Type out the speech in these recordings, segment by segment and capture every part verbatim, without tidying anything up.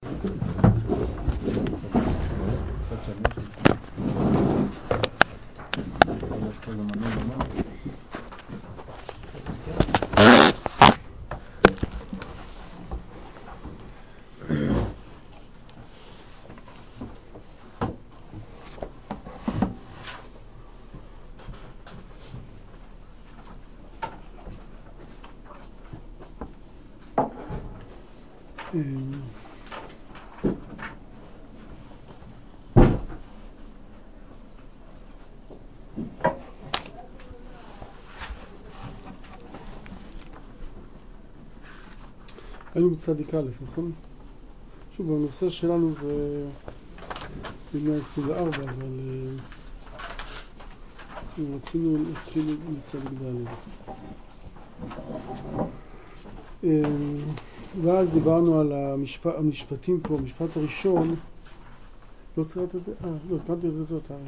קצת שני ציטים. הולכת לו למנה למנה. היינו בצדיק א', נכון? שוב, הנושא שלנו זה במאה עשרים וארבע, אבל רצינו להתחיל בצדיק ד'. ואז דיברנו על המשפט, המשפטים פה, המשפט הראשון. לא סרט את זה? אה, לא, קראתי את זה אותה.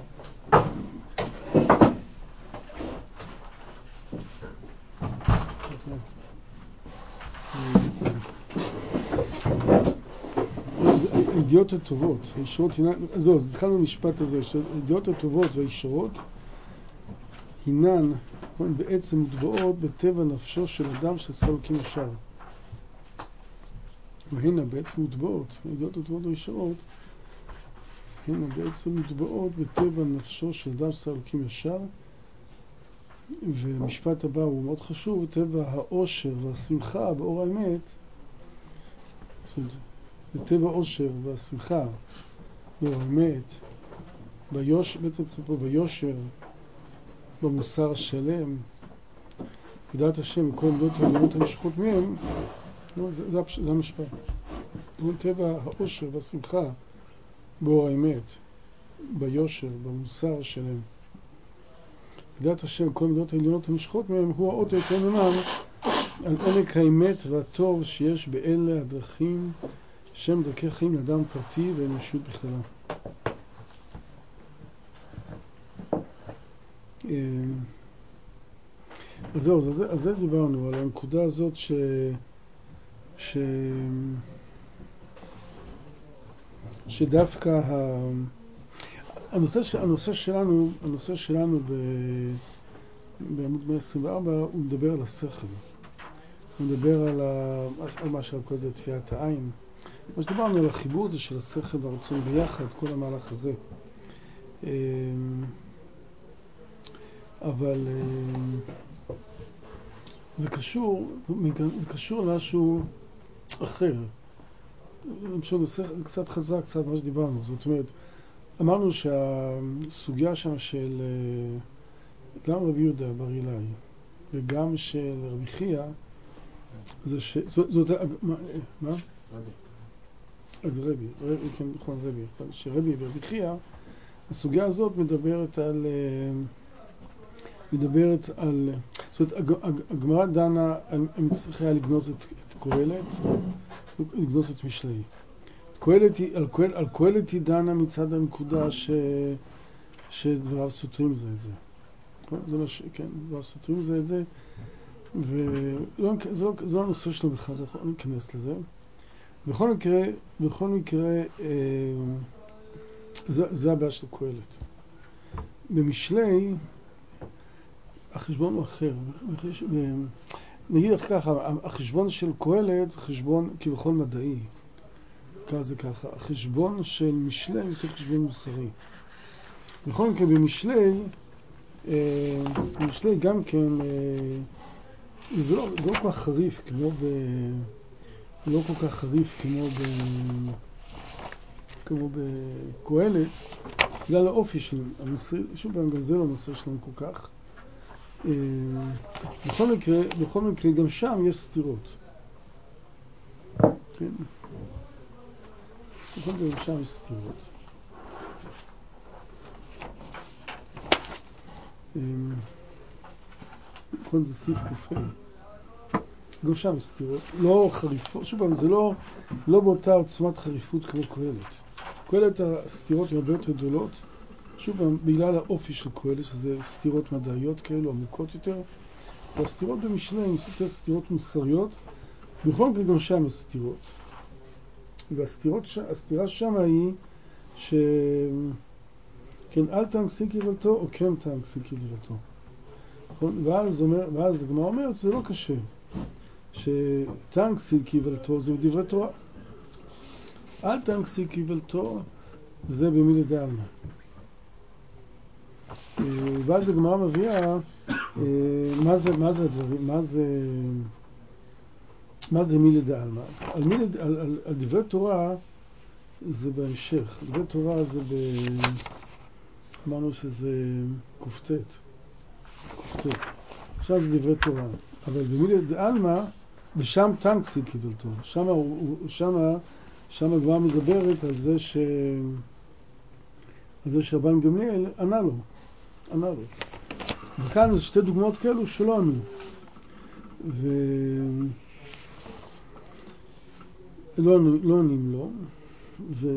הידיעות הטובות, הישורות, אז אז התחלנו במשפט הזה, הידיעות הטובות והישורות הינן בעצם מוטבעות בטבע נפשו של אדם שעשה אלוקים ישר. והנה בעצם מוטבעות, הידיעות הטובות והישורות הנה בעצם מוטבעות בטבע נפשו של אדם שעשה אלוקים ישר. והמשפט הבא הוא מאוד חשוב, טבע האושר והשמחה באור האמת, בטבע האושר והשמחה באור האמת, ביושר, בעצם צריכים פה ביושר, במוסר השלם, בדעת השם וכל עמדות העליונות הנשכחות מהם, זה, זה, זה המשפט. טבע האושר והשמחה באור האמת, ביושר, במוסר השלם. בדעת השם וכל עמדות העליונות הנשכחות מהם הוא האות היותר נאמן על עומק האמת והטוב שיש באלה הדרכים שם דרכי חיים לאדם פרטי ואנושות בכללה. אז זהו, אז זה, אז זה דיברנו על הנקודה הזאת ש... ש... שדווקא ה... הנושא, ש... הנושא שלנו, הנושא שלנו ב... בעמוד מאה עשרים וארבע הוא מדבר על השכל. הוא מדבר על, ה... על מה שהרב קורא לזה תפיית העין. מה שדיברנו על החיבור הזה של השכל והרצון ביחד, כל המהלך הזה. אבל זה קשור, זה קשור למשהו אחר. זה קצת חזרה קצת מה שדיברנו. זאת אומרת, אמרנו שהסוגיה שם של גם רבי יהודה בר אילאי וגם של רבי חייא, זה ש... זאת... מה? רבי. אז רבי, רבי, כן, נכון, רבי. שרבי ורבי חייא, הסוגיה הזאת מדברת על... מדברת על... זאת אומרת, הגמרא דנה, הם צריכים לגנוז את קהלת, לגנוז את משלי. על קהלת היא דנה מצד הנקודה ש... שדבריו סותרים זה את זה. זה מה ש... כן, דבריו סותרים זה את זה. וזה לא הנושא שלנו בכלל, זה לא ניכנס לזה. בכל מקרה, בכל מקרה, זה הבעיה של קהלת. במשלי, החשבון הוא אחר. נגיד לך ככה, החשבון של קהלת זה חשבון כביכול מדעי. ככה זה ככה. החשבון של משלי הוא יותר חשבון מוסרי. בכל מקרה, במשלי, במשלי גם כן, זה לא, זה לא כל כך חריף כמו ב... לא כל כך חריף כמו ב... כמו בקהלת, בגלל האופי של המוסרי, שוב פעם, גם זה לא נושא שלנו כל כך. בכל מקרה, בכל מקרה, גם שם יש סתירות. כן. בכל מקרה, גם שם יש סתירות. נכון, זה סעיף קופי. גם שם יש סתירות. לא חריפות, שוב פעם, זה לא, לא באותה עוצמת חריפות כמו קהלת. קהלת הסתירות הן הרבה יותר גדולות. שוב פעם, בגלל האופי של קהלת, שזה סתירות מדעיות כאלו, עמוקות יותר. והסתירות במשלי הן יותר סתירות מוסריות. בכל מקרה, גם שם יש סתירות. והסתירה שמה היא ש... כן, אל תנגסי קרבתו או כן תנגסי קרבתו. ואז, אומר, ואז הגמרא אומרת, זה לא קשה. שתנגסי קרבתו זה בדברי תורה. אל תנגסי קרבתו זה במילי דעלמא. ואז הגמרא מביאה מה זה, מה זה הדברים, מה זה, מה זה מילי דעלמא. על, מילי, על, על, על דברי תורה זה בהמשך. דברי תורה זה ב... אמרנו שזה כופתת. כופתת. עכשיו זה דברי תורה. אבל במילי דעלמא, ושם תנגסי קרבתו. שמה, שמה, שמה הגמרא מדברת על זה ש... על זה שרבן גמליאל ענה לו. ענה לו. וכאן זה שתי דוגמאות כאלו שלא ענו. ו... לא, לא עונים לו. ו...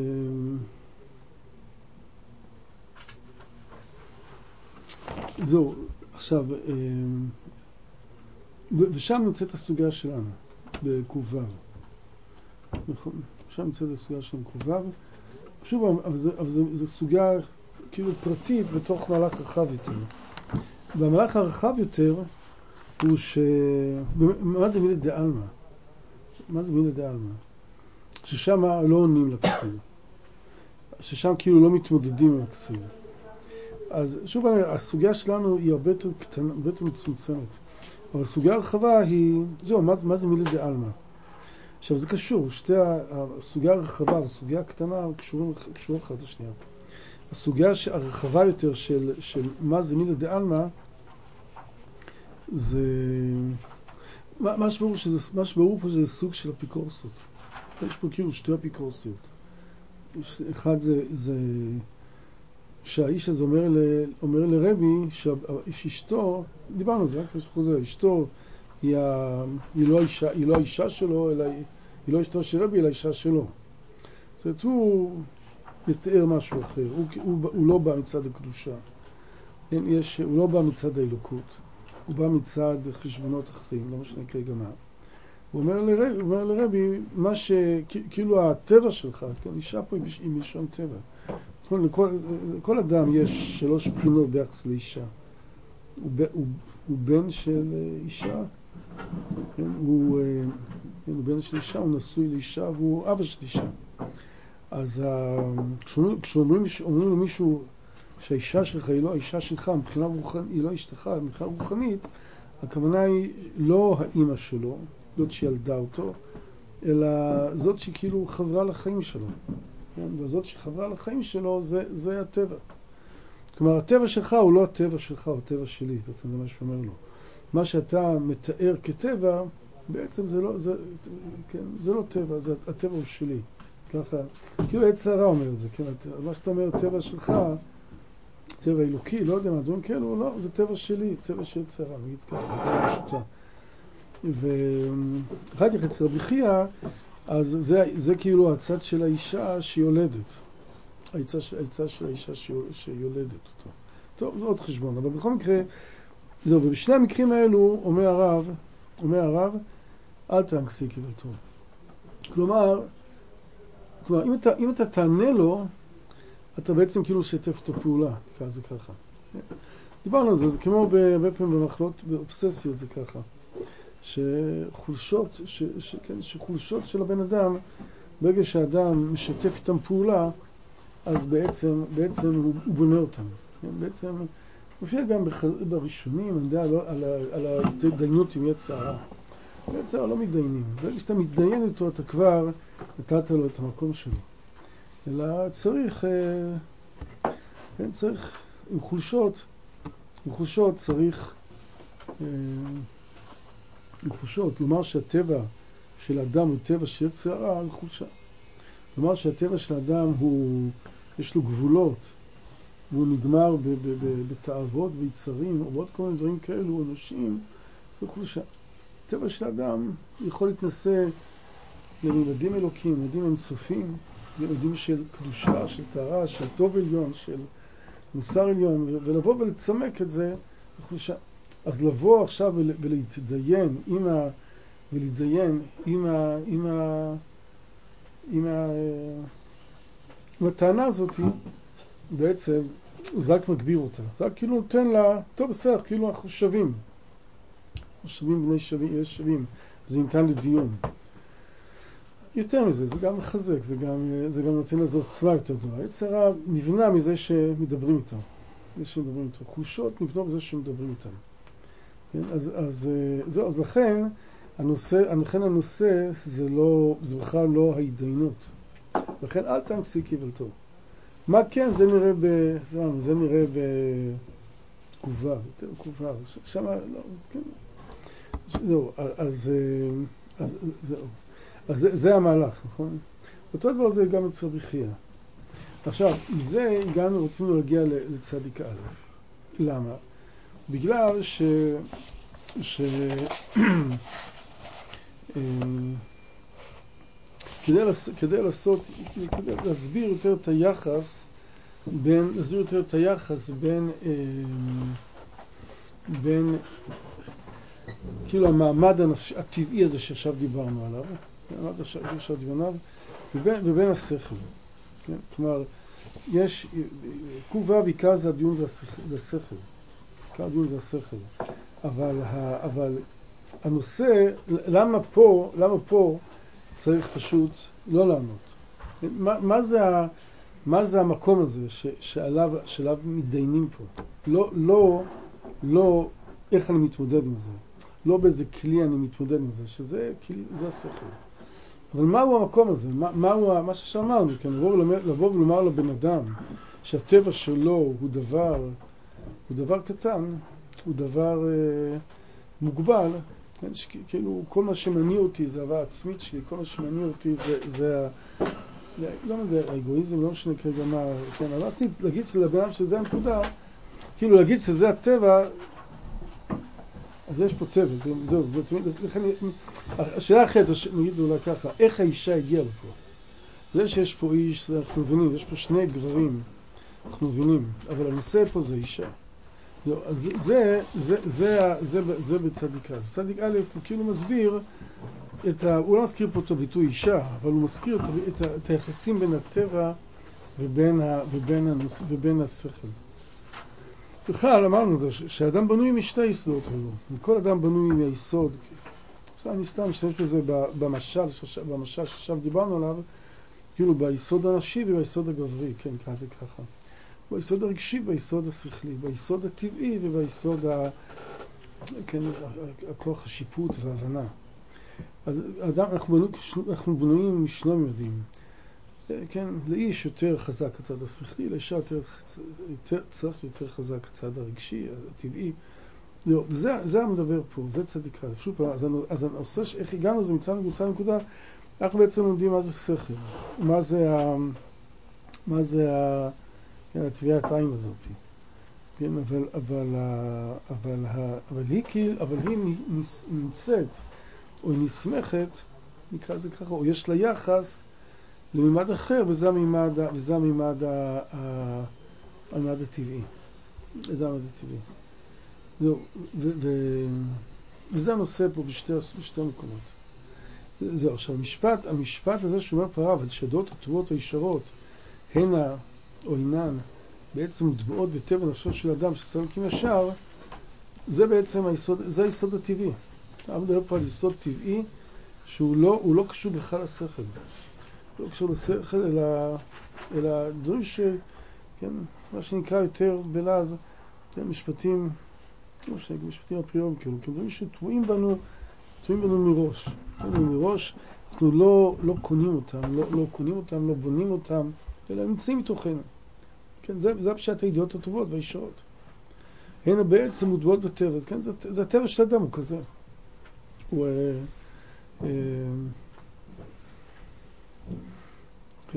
זהו, עכשיו, ושם נמצאת הסוגיה שלנו, בקו"ו. נכון, שם נמצאת הסוגיה שלנו בקו"ו. שוב, אבל זה, אבל זה, זה סוגיה כאילו פרטית בתוך מהלך רחב יותר. והמהלך הרחב יותר הוא ש... מה זה מילי דעלמא? מה זה מילי דעלמא? ששם לא עונים לכסיל. ששם כאילו לא מתמודדים עם הכסיל. אז שוב, הסוגיה שלנו היא הרבה יותר קטנה, הרבה יותר מצומצמת. אבל הסוגיה הרחבה היא... זהו, מה, מה זה מילי דעלמא? עכשיו, זה קשור. שתי הסוגיה הרחבה והסוגיה הקטנה קשורים, קשורים אחת לשנייה. הסוגיה הרחבה יותר של, של מה זה מילי דעלמא, זה... מה שברור שזה, מה שברור פה שזה סוג של אפיקורסות. יש פה כאילו שתי אפיקורסיות. אחד זה, זה שהאיש הזה אומר, ל, אומר לרבי שאשתו, דיברנו על זה, רק יש חוזר, אשתו היא, ה, היא, לא האישה, היא לא האישה שלו, אלא היא, היא לא אשתו של רבי, אלא האישה שלו. זאת אומרת, הוא מתאר משהו אחר, הוא, הוא, הוא לא בא מצד הקדושה. יש, הוא לא בא מצד האלוקות, הוא בא מצד חשבונות אחרים, לא משנה כרגע מה. הוא אומר לרבי, הוא אומר לרבי מה שכאילו הטבע שלך, כן, אישה פה היא מלשון טבע. לכל, לכל אדם יש שלוש בחינות ביחס לאישה. הוא, הוא, הוא בן של אישה, כן, הוא, הוא בן של אישה, הוא נשוי לאישה והוא אבא של אישה. אז כשאומרים אומרים למישהו שהאישה שלך היא לא האישה שלך, מבחינה רוחנית, היא לא אשתך, מבחינה רוחנית, הכוונה היא לא האמא שלו, זאת שילדה אותו, אלא זאת שכאילו חברה לחיים שלו. כן? וזאת שחברה לחיים שלו, זה, זה הטבע. כלומר, הטבע שלך הוא לא הטבע שלך, הוא הטבע שלי, בעצם זה מה שאומר לו. מה שאתה מתאר כטבע, בעצם זה לא, זה, כן? זה לא טבע, זה, הטבע הוא שלי. ככה, כאילו עץ הרע אומר את זה, כן? מה שאתה אומר, טבע שלך, טבע אלוקי, לא יודע מה, דברים כאלו, לא, זה טבע שלי, טבע של עץ הרע, נגיד ככה, בצורה פשוטה. ואחר כך אצל רבי חייא, אז זה, זה כאילו הצד של האישה שיולדת. היצע של האישה שיולדת אותו. טוב, זה עוד חשבון, אבל בכל מקרה, זהו, ובשני המקרים האלו אומר הרב, אומר הרב, אל תנגסי קרבתו. כלומר, כלומר, אם אתה, אם אתה תענה לו, אתה בעצם כאילו שתף את הפעולה, נקרא זה ככה. דיברנו על זה, זה כמו הרבה פעמים במחלות, באובססיות זה ככה. שחולשות, ש, ש, כן, שחולשות של הבן אדם, ברגע שהאדם משתף איתם פעולה, אז בעצם, בעצם הוא, הוא בונה אותם. כן? בעצם, מופיע גם בח, בראשונים, אני יודע, לא, על, על ההתדיינות עם יצר הרע. יצר הרע לא מתדיינים. ברגע שאתה מתדיין איתו, אתה כבר נתת לו את המקום שלו. אלא צריך, כן, צריך, עם חולשות, עם חולשות צריך, עם חולשות, לומר שהטבע של האדם הוא טבע של יצר הרע, זה חולשה. לומר שהטבע של האדם הוא, יש לו גבולות, והוא נגמר ב- ב- ב- בתאוות, ביצרים, או בעוד כל מיני דברים כאלו, אנשים, זה חולשה. הטבע של האדם יכול להתנסה לממדים אלוקים, ממדים אינסופיים, ממדים של קדושה, של טהרה, של טוב עליון, של מוסר עליון, ולבוא ולצמק את זה, זה חולשה. אז לבוא עכשיו ולהתדיין עם ה... ולהתדיין עם ה... עם ה... עם, ה... עם הטענה הזאת, בעצם זה רק מגביר אותה. זה רק כאילו נותן לה, טוב בסדר, כאילו אנחנו שווים. אנחנו שווים בני שווים, יש שווים. זה ניתן לדיון. יותר מזה, זה גם מחזק, זה גם, זה גם נותן לזה עוצמה יותר גדולה. יצר הרע נבנה מזה שמדברים איתו. זה שמדברים איתו. חושות נבנו מזה שמדברים איתם. כן? אז, אז, זהו, אז לכן, הנושא, לכן הנושא זה לא, זה בכלל לא ההתדיינות. לכן אל תמציא קיבלתו. מה כן, זה נראה ב... זה נראה בתגובה, יותר תגובה. שם, לא, כן. זהו, אז, אז, זהו. אז זה, זה המהלך, נכון? אותו דבר זה גם אצל רבי חייא. עכשיו, מזה הגענו, רוצים להגיע לצדיק א'. למה? בגלל ש... ש... כדי, לס... כדי לעשות, כדי להסביר יותר את היחס בין, להסביר יותר את היחס בין, בין, כאילו המעמד הנפש... הטבעי הזה שעכשיו דיברנו עליו, המעמד שעכשיו דיברנו עליו, ובין, ובין השכל. כן? כלומר, יש, קובה ועיקר זה הדיון זה, השכל, זה השכל. עיקר הדיון זה השכל. אבל, אבל הנושא, למה פה, למה פה צריך פשוט לא לענות? מה, מה זה, מה זה המקום הזה ש, שעליו, שעליו מתדיינים פה? לא, לא, לא איך אני מתמודד עם זה. לא באיזה כלי אני מתמודד עם זה, שזה כלי, זה השכל. אבל מהו המקום הזה? מה, מהו, מה ששאמרנו, כן? לבוא, לבוא ולומר לבן אדם שהטבע שלו הוא דבר, הוא דבר קטן, הוא דבר אה, מוגבל, כן? שכאילו כל מה שמניע אותי זה אהבה עצמית שלי, כל מה שמניע אותי זה, זה לא יודע, האגואיזם, לא משנה כרגע מה, כן? אבל רציתי להגיד שלבן אדם שזה הנקודה, כאילו להגיד שזה הטבע, אז יש פה טבע, זהו, השאלה אחרת, נגיד זה אולי ככה, איך האישה הגיעה לפה? זה שיש פה איש, אנחנו מבינים, יש פה שני גברים, אנחנו מבינים, אבל הנושא פה זה אישה. לא, אז זה, זה, זה, זה, זה בצדיק א'. בצדיק א' הוא כאילו מסביר, את ה, הוא לא מזכיר פה את הביטוי אישה, אבל הוא מזכיר את, את, את היחסים בין הטבע ובין, ה, ובין, הנוס, ובין השכל. בכלל אמרנו זה, שהאדם בנוי משתי יסודות האלו. כל אדם בנוי מהיסוד. עכשיו אני סתם משתמש בזה במשל, במשל שעכשיו דיברנו עליו, כאילו ביסוד הנשי וביסוד הגברי, כן, ככה זה ככה. ביסוד הרגשי, ביסוד השכלי, ביסוד הטבעי וביסוד ה... כן, הכוח השיפוט וההבנה. אז אדם, אנחנו, בנו, אנחנו בנויים משני ממדים. כן, לאיש יותר חזק הצד השכלי, לאישה יותר, יותר, צריך יותר חזק הצד הרגשי, הטבעי. לא, וזה, זה המדבר פה, זה צדיקה. פשוט, אז, אז הנושא, איך הגענו, זה מצאנו, מצאנו נקודה, אנחנו בעצם לומדים מה זה שכל, מה זה ה... מה זה ה... כן, הטביעת העין הזאת. כן, אבל, אבל, אבל, אבל היא כאילו, אבל היא נמצאת, או היא נסמכת, נקרא זה ככה, או יש לה יחס למימד אחר, וזה המימד, וזה המימד, המימד הטבעי. זה המימד הטבעי. זהו, ו, ו, וזה הנושא פה בשתי, בשתי מקומות. זהו, עכשיו, המשפט, המשפט הזה שאומר פרה, אבל שדות הטובות והישרות, הנה או אינן, בעצם מוטבעות בטבע נפשו של אדם שסלקים ישר, זה בעצם היסוד, זה היסוד הטבעי. אני מדבר פה על יסוד טבעי, שהוא לא, הוא לא קשור בכלל לשכל. לא קשור לשכל, אלא, אלא דברים ש... כן, מה שנקרא יותר בלעז, כן, משפטים, לא משנה, משפטים הפריום, כאילו, דברים שטבועים בנו, טבועים בנו מראש. טבועים מראש, אנחנו לא, לא קונים אותם, לא, לא קונים אותם, לא בונים אותם, אלא נמצאים מתוכנו. כן, זה, זה פשט הידיעות הטובות והישרות. הן בעצם מוטבעות בטבע, אז כן, זה, זה הטבע של אדם, הוא כזה. הוא... אה, אה, כן.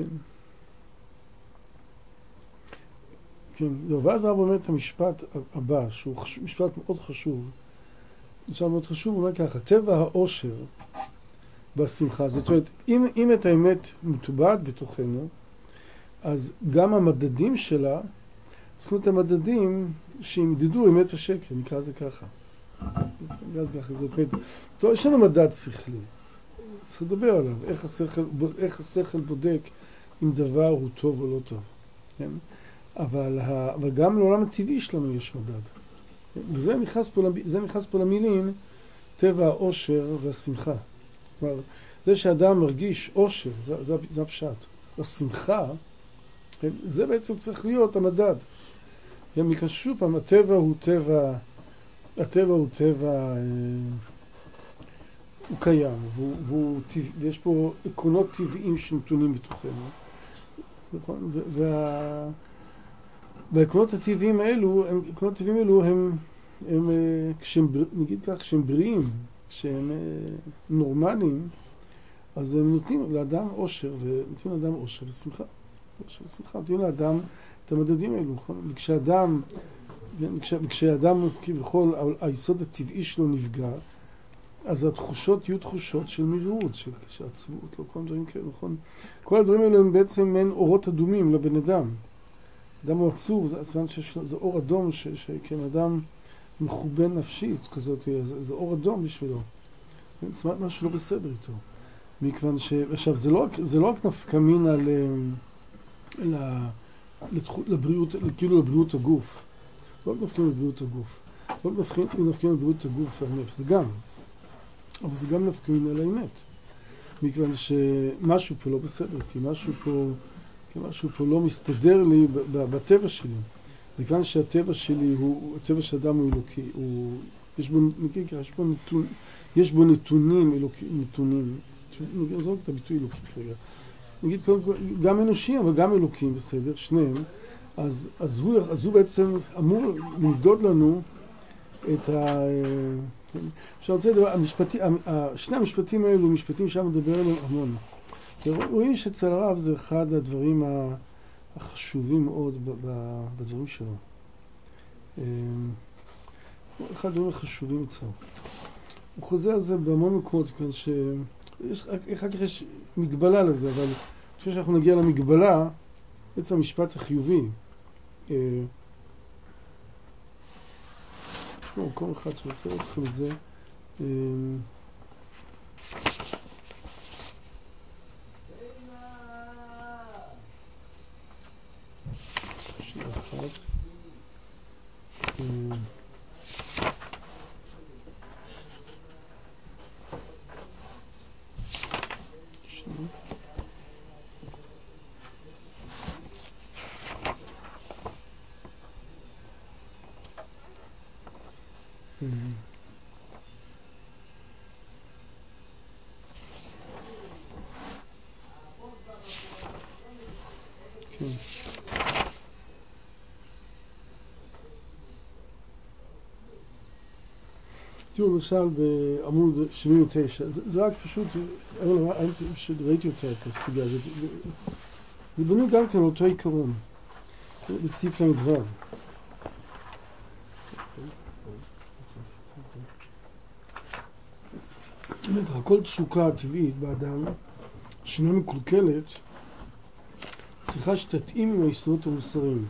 כן, ואז הרב אומר את המשפט הבא, שהוא חשוב, משפט מאוד חשוב. משפט מאוד חשוב, הוא אומר ככה, טבע האושר והשמחה, זאת אומרת, אם, אם את האמת מוטבעת בתוכנו, אז גם המדדים שלה, צריכים את המדדים שימדדו אמת ושקר, נקרא זה ככה. נקרא זה ככה, זאת אומרת, טוב, יש לנו מדד שכלי. צריך לדבר עליו, איך השכל, איך השכל בודק אם דבר הוא טוב או לא טוב. כן? אבל, ה, אבל גם לעולם הטבעי שלנו יש מדד. כן? וזה נכנס פה, זה נכנס פה למילים, טבע האושר והשמחה. כלומר, זה שאדם מרגיש אושר, זה, זה, זה הפשט, או שמחה, כן? זה בעצם צריך להיות המדד. כן? מכאן שוב פעם, הטבע הוא טבע, הטבע הוא טבע, אה, הוא קיים, והוא, והוא, ויש פה עקרונות טבעיים שנתונים בתוכנו. נכון? וה... והעקרונות הטבעיים האלו, הם, העקרונות הטבעיים האלו הם, הם, כשהם, נגיד כך, כשהם בריאים, כשהם נורמליים, אז הם נותנים לאדם אושר, ונותנים לאדם אושר ושמחה. אושר ושמחה, נותנים לאדם את המדדים האלו, נכון? וכשאדם, וכשאדם כביכול, היסוד הטבעי שלו נפגע, אז התחושות יהיו תחושות של מרירות, של, של עצבות, לא כל הדברים כאלה, נכון? כל הדברים האלה הם בעצם מעין אורות אדומים לבן אדם. אדם הוא עצוב, זה, זה, זה אור אדום, ש, שכן אדם מחובן נפשית כזאת, זה, זה אור אדום בשבילו. זאת אומרת, משהו לא בסדר איתו. מכיוון ש... עכשיו, זה לא, זה לא רק נפקא מינה ל... ל... לבריאות, כאילו לבריאות הגוף. לא רק נפקא מינה לבריאות הגוף. לא רק נפקא מינה לבריאות הגוף והנפש, זה גם. אבל זה גם נפקא מינה לאמת. מכיוון שמשהו פה לא בסדר איתי, משהו פה, משהו פה לא מסתדר לי בטבע שלי. מכיוון שהטבע שלי הוא, הטבע שאדם הוא אלוקי, הוא, יש בו, נגיד ככה, יש בו נתון, יש בו נתונים אלוקי, נתונים, נגיד, זו רק את הביטוי אלוקי כרגע. נגיד, גם אנושיים, אבל גם אלוקים, בסדר, שניהם, אז, אז הוא, אז הוא בעצם אמור למדוד לנו את ה... עכשיו, רוצה לדבר, המשפטי, שני המשפטים האלו, משפטים שם מדבר עליהם המון. רואים שאצל הרב זה אחד הדברים החשובים מאוד בדברים שלו. אחד הדברים החשובים אצלו. הוא חוזר על זה בהמון מקומות, כאן שיש, אחר כך יש מגבלה לזה, אבל לפני שאנחנו נגיע למגבלה, בעצם המשפט החיובי. יש פה מקום אחד שרוצה לכם את זה. שנייה אחת. שנייה. כן. תראו, למשל בעמוד שבעים ותשע, זה, זה רק פשוט, אני פשוט ראיתי אותה את הסוגיה הזאת, זה בנוי גם כן על אותו עיקרון, בסעיף למדבר. כל תשוקה הטבעית באדם, שאינה מקולקלת, צריכה שתתאים עם היסודות המוסריים.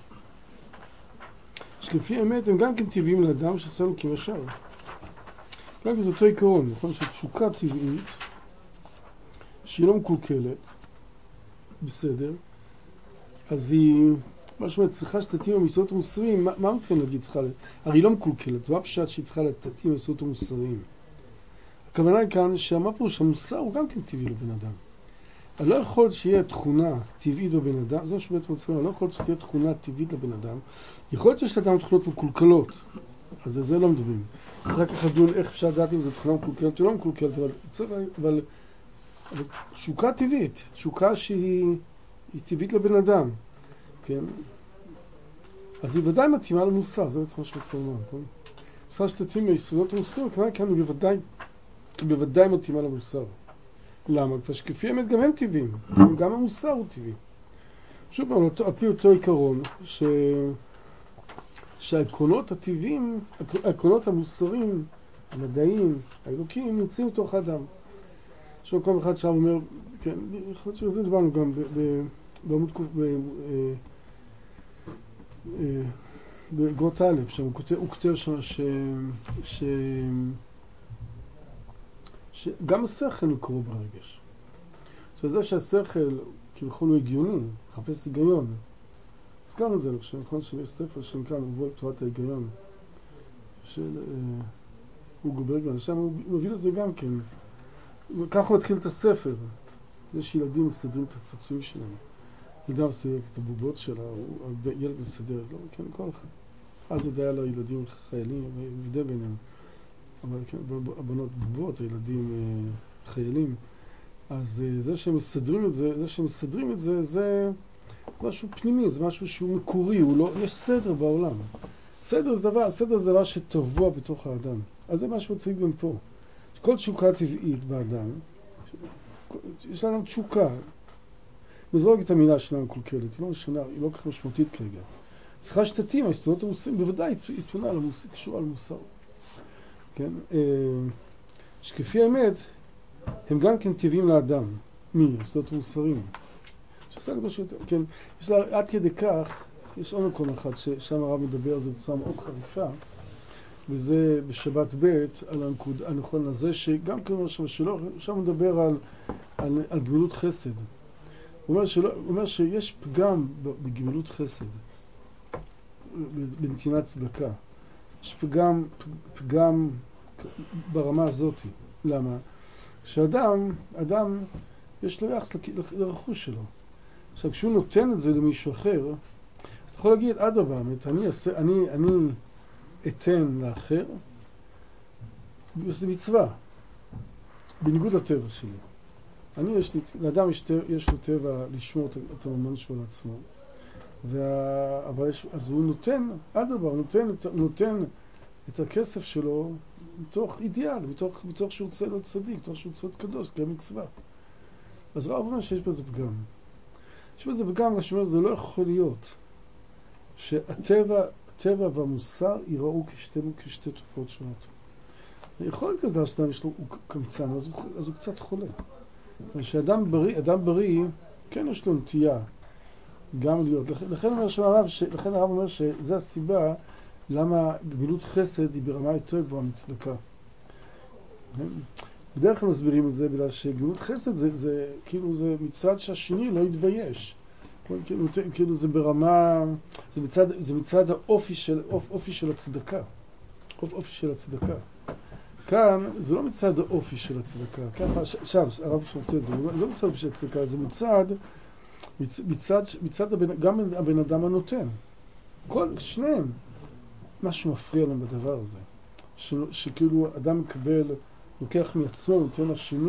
שכפי האמת הם גם כן טבעיים לאדם שעשינו כמשל. רק זה אותו עיקרון, נכון? שתשוקה טבעית, שהיא לא מקולקלת, בסדר, אז היא, מה שאומרת, צריכה שתתאים עם היסודות המוסריים, מה, מה מתכוון להגיד צריכה? הרי היא לא מקולקלת, מה פשט שהיא צריכה להתאים עם היסודות המוסריים? הכוונה היא כאן שמה פה שהמוסר הוא גם כן טבעי לבן אדם. אבל לא יכול שיהיה תכונה טבעית בבן אדם, זה מה שבעצם מצרים, לא יכול שתהיה תכונה טבעית לבן אדם. יכול להיות שיש לאדם תכונות מקולקלות, אז על זה לא מדברים. צריך רק ככה לדון איך אפשר לדעת אם זו תכונה מקולקלת או לא מקולקלת, אבל, אבל, אבל תשוקה טבעית, תשוקה שהיא טבעית לבן אדם, כן? אז היא ודאי מתאימה למוסר, זה בעצם מה שמצרים אומר, נכון? צריכה שתתאים ליסודות המוסר, כנראה כאן היא בוודאי, בוודאי מתאימה למוסר. למה? כשכפי האמת גם הם טבעיים, גם המוסר הוא טבעי. שוב פעם, על פי אותו עיקרון, ש... שהעקרונות הטבעיים, העקרונות המוסריים, המדעיים, האלוקיים, נמצאים בתוך האדם. יש מקום אחד שם אומר, כן, יכול להיות שזה דברנו גם בעמוד קוף, בגרות א', שם הוא כותב שם ש... ש... שגם השכל מקורו ברגש. עכשיו זה שהשכל כביכול הוא הגיוני, מחפש היגיון. הזכרנו את זה, נכון שיש ספר שנקרא מבוא תורת ההיגיון של אה, אוגו ברגמן, שם הוא מביא לזה גם כן. וככה הוא התחיל את הספר. זה שילדים מסדרים את הצעצועים שלהם. ילדה מסדרת את הבובות שלה, הוא, ילד מסדר, לא, כן, כל אחד. אז עוד היה לו ילדים חיילים, והבדל ביניהם. אבל כן, הבנות בובות, הילדים אה, חיילים. אז אה, זה שהם מסדרים את זה, זה שהם מסדרים את זה, זה משהו פנימי, זה משהו שהוא מקורי, הוא לא, יש סדר בעולם. סדר זה דבר, סדר זה דבר שטבוע בתוך האדם. אז זה מה שמציג גם פה. כל תשוקה טבעית באדם, יש לנו תשוקה. נזרוק את המילה שלנו מקולקלת, היא לא משנה, היא לא כך משמעותית כרגע. צריכה שתתאים, ההסתדרות המוסרים, בוודאי היא תונה למוס... קשורה למוסר. כן? שכפי האמת, הם גם כן טבעים לאדם. מי? ההסתדרות המוסרים. שעשה קדוש יותר, כן? יש לה, עד כדי כך, יש עוד מקום אחד ששם הרב מדבר על זה בצורה מאוד חריפה, וזה בשבת ב' על הנקוד הנכון הזה, שגם כן שם שלא, שם מדבר על, על, על גמילות חסד. הוא אומר, שלא, הוא אומר שיש פגם בגמילות חסד, בנתינת צדקה. יש פגם, פגם ברמה הזאת. למה? שאדם, אדם, יש לו יחס לרכוש שלו. עכשיו, כשהוא נותן את זה למישהו אחר, אז אתה יכול להגיד, אדרבה, אני, אני, אני אתן לאחר, זה מצווה, בניגוד לטבע שלי. אני, יש לי, לאדם יש, יש לו טבע לשמור את הממון שלו לעצמו, וה, אבל יש, אז הוא נותן, אדרבה, הוא נותן, הוא נותן את הכסף שלו מתוך אידיאל, מתוך, מתוך שהוא רוצה להיות צדיק, מתוך שהוא רוצה להיות קדוש, גם מצווה. אז רב אומר שיש בזה פגם. יש בזה פגם, שאומר, זה לא יכול להיות שהטבע, הטבע והמוסר ייראו כשתי, כשתי תופעות שונות. יכול להיות כזה שאדם יש לו, הוא קמצן, אז הוא, אז הוא קצת חולה. שאדם בריא, אדם בריא, כן יש לו נטייה גם להיות. לכן, לכן אומר שהרב, לכן הרב אומר שזה הסיבה למה גמילות חסד היא ברמה יותר גבוהה מצדקה. בדרך כלל מסבירים את זה בגלל שגמילות חסד זה, זה כאילו זה מצד שהשני לא יתבייש. כאילו, כאילו זה ברמה, זה מצד, זה מצד האופי של, אופ, אופי של הצדקה. אופ, אופי של הצדקה. כאן זה לא מצד האופי של הצדקה. ככה, שם, הרב שומע את זה, זה לא מצד האופי של הצדקה, זה מצד, מצד, מצד הבן, גם הבן אדם הנותן. כל, שניהם. משהו מפריע להם בדבר הזה. ש, שכאילו אדם מקבל, לוקח מעצמו, נותן לשני,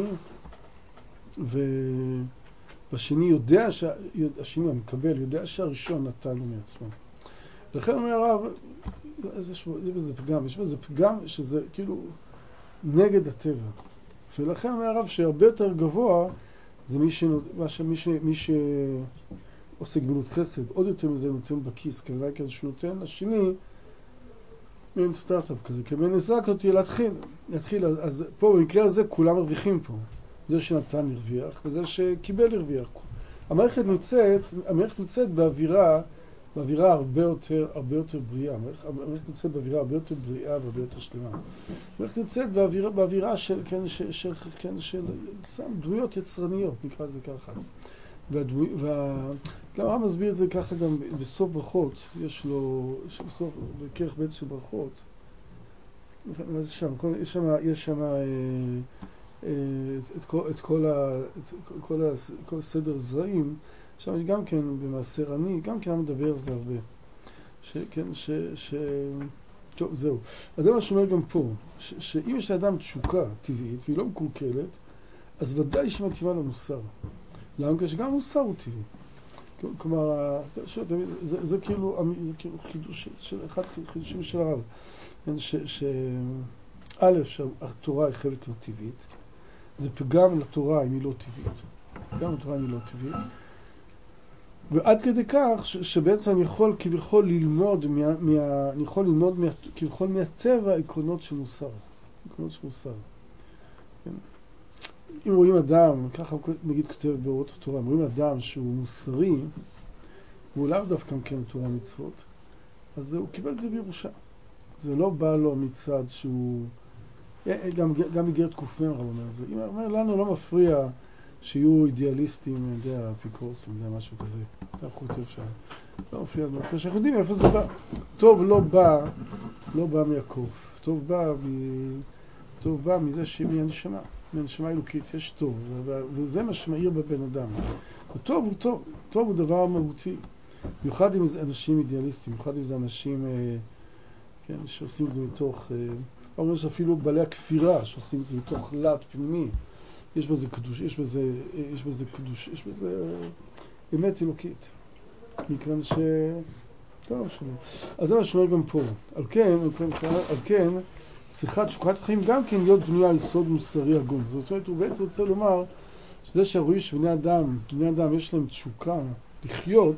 והשני יודע, שה, השני המקבל, יודע שהראשון נתן לו מעצמו. לכן אומר הרב, יש בזה פגם, יש בזה פגם שזה כאילו נגד הטבע. ולכן אומר הרב שהרבה יותר גבוה זה מי, שנות, מי, ש, מי שעושה גמילות חסד, עוד יותר מזה נותן בכיס, כזה כזה שהוא נותן לשני, מעין סטארט-אפ כזה, כמעין נזרק אותי להתחיל, להתחיל, אז פה במקרה הזה כולם מרוויחים פה. זה שנתן הרוויח, וזה שקיבל הרוויח. המערכת נמצאת, המערכת נמצאת באווירה, באווירה הרבה יותר, הרבה יותר בריאה. המערכת נמצאת באווירה הרבה יותר בריאה והרבה יותר שלמה. המערכת נמצאת באווירה, באווירה של, כן, של, של, כן, של, דמויות יצרניות, נקרא לזה ככה. והדמוי, וה... גם הרב מסביר את זה ככה גם בסוף ברכות, יש לו, בסוף, בכרך בית של ברכות, יש שם, יש שם, יש שם אה, אה, את, כל, את, כל ה, את כל, ה, כל סדר זרעים, שם גם כן במעשר עני, גם כן מדבר על זה הרבה. שכן, ש... ש... טוב, זהו. אז זה מה שאומר גם פה, ש, שאם יש לאדם תשוקה טבעית והיא לא מקולקלת, אז ודאי שהיא מטיבה למוסר. למה? כשגם המוסר הוא טבעי. כלומר, זה, זה כאילו, זה כאילו חידוש של, אחד חידושים של הרב. ש, ש, א', שהתורה היא חלק לא טבעית, זה פגם לתורה אם היא לא טבעית. גם לתורה אם היא לא טבעית. ועד כדי כך ש, שבעצם אני יכול כביכול ללמוד, מה, מה, אני יכול ללמוד מה, כביכול מהטבע עקרונות של מוסר. עקרונות של מוסר. כן? אם רואים אדם, ככה נגיד כותב באורות התורה, אם רואים אדם שהוא מוסרי, והוא לאו דווקא כן תורה מצוות, אז הוא קיבל את זה בירושה. זה לא בא לו מצד שהוא גם, גם איגרת קופנר הרב אומר זה. אם אומר לנו לא מפריע שיהיו אידיאליסטים, אני יודע, אפיקורסים, אני יודע, משהו כזה. כך הוא כותב שם. לא מפריע, אבל שאנחנו יודעים איפה זה בא. טוב לא בא, לא בא מיעקב. טוב בא, ב... טוב בא מזה שמהנשמה, מהנשמה אלוקית, יש טוב, וזה מה שמאיר בבן אדם. וטוב הוא טוב, טוב הוא דבר מהותי. במיוחד אם זה אנשים אידיאליסטים, במיוחד אם זה אנשים, כן, שעושים את זה מתוך, אומר שאפילו בעלי הכפירה שעושים את זה מתוך לט פנימי, יש בזה קדוש, יש בזה, יש בזה קדוש, יש בזה אמת אלוקית. מכיוון ש... לא משנה. אז זה מה שאומר גם פה. על כן, על כן, צריכה תשוקת החיים גם כן להיות בנויה על יסוד מוסרי הגון. זאת אומרת, הוא בעצם רוצה לומר שזה שהרואים שבני אדם, בני אדם יש להם תשוקה לחיות,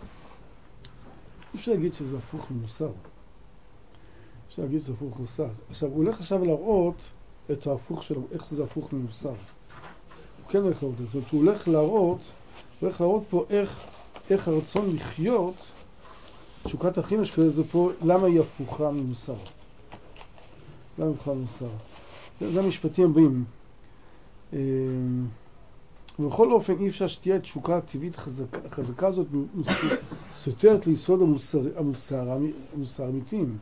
אי אפשר להגיד שזה הפוך ממוסר. אפשר להגיד שזה הפוך ממוסר. עכשיו, הוא הולך עכשיו להראות את ההפוך שלו, איך שזה הפוך ממוסר. הוא כן הולך להראות את זה. זאת אומרת, הוא הולך להראות, הוא הולך להראות פה איך, איך הרצון לחיות, תשוקת החיים יש כזה פה, למה היא הפוכה ממוסר. למה היא הפוכה ממוסר. זה, זה המשפטים הבאים. ובכל אופן אי אפשר שתהיה תשוקה הטבעית חזקה, החזקה הזאת סותרת ליסוד המוסר, המוסר, המוסר אמיתיים.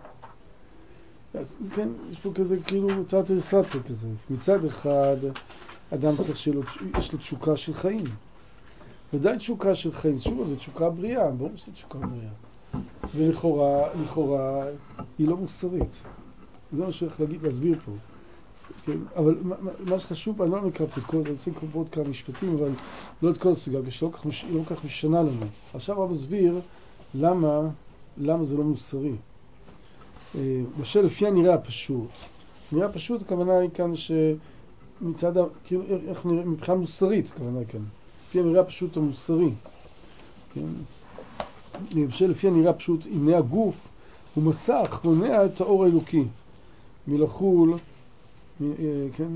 אז כן, יש פה כזה כאילו תרתי סתרי כזה. מצד אחד, אדם צריך שלו, יש לו תשוקה של חיים. ודאי תשוקה של חיים, שוב, זו תשוקה בריאה, ברור שזו תשוקה בריאה. ולכאורה, לכאורה, היא לא מוסרית. זה מה שאני הולך להסביר פה. כן? אבל מה שחשוב, אני לא נקרא פרקות, אני רוצה לקרוא עוד כמה משפטים, אבל לא את כל הסוגיה, שלא לא כך משנה לנו. עכשיו אני מסביר למה, למה זה לא מוסרי. בשביל לפי הנראה הפשוט, נראה הפשוט, הכוונה היא כאן שמצד, כאילו, איך נראה, מבחינה מוסרית, הכוונה היא כאן. לפי הנראה הפשוט המוסרי. כן? בשביל לפי הנראה הפשוט, עיני הגוף, הוא מסך, מונע את האור האלוקי. מלחול, כן?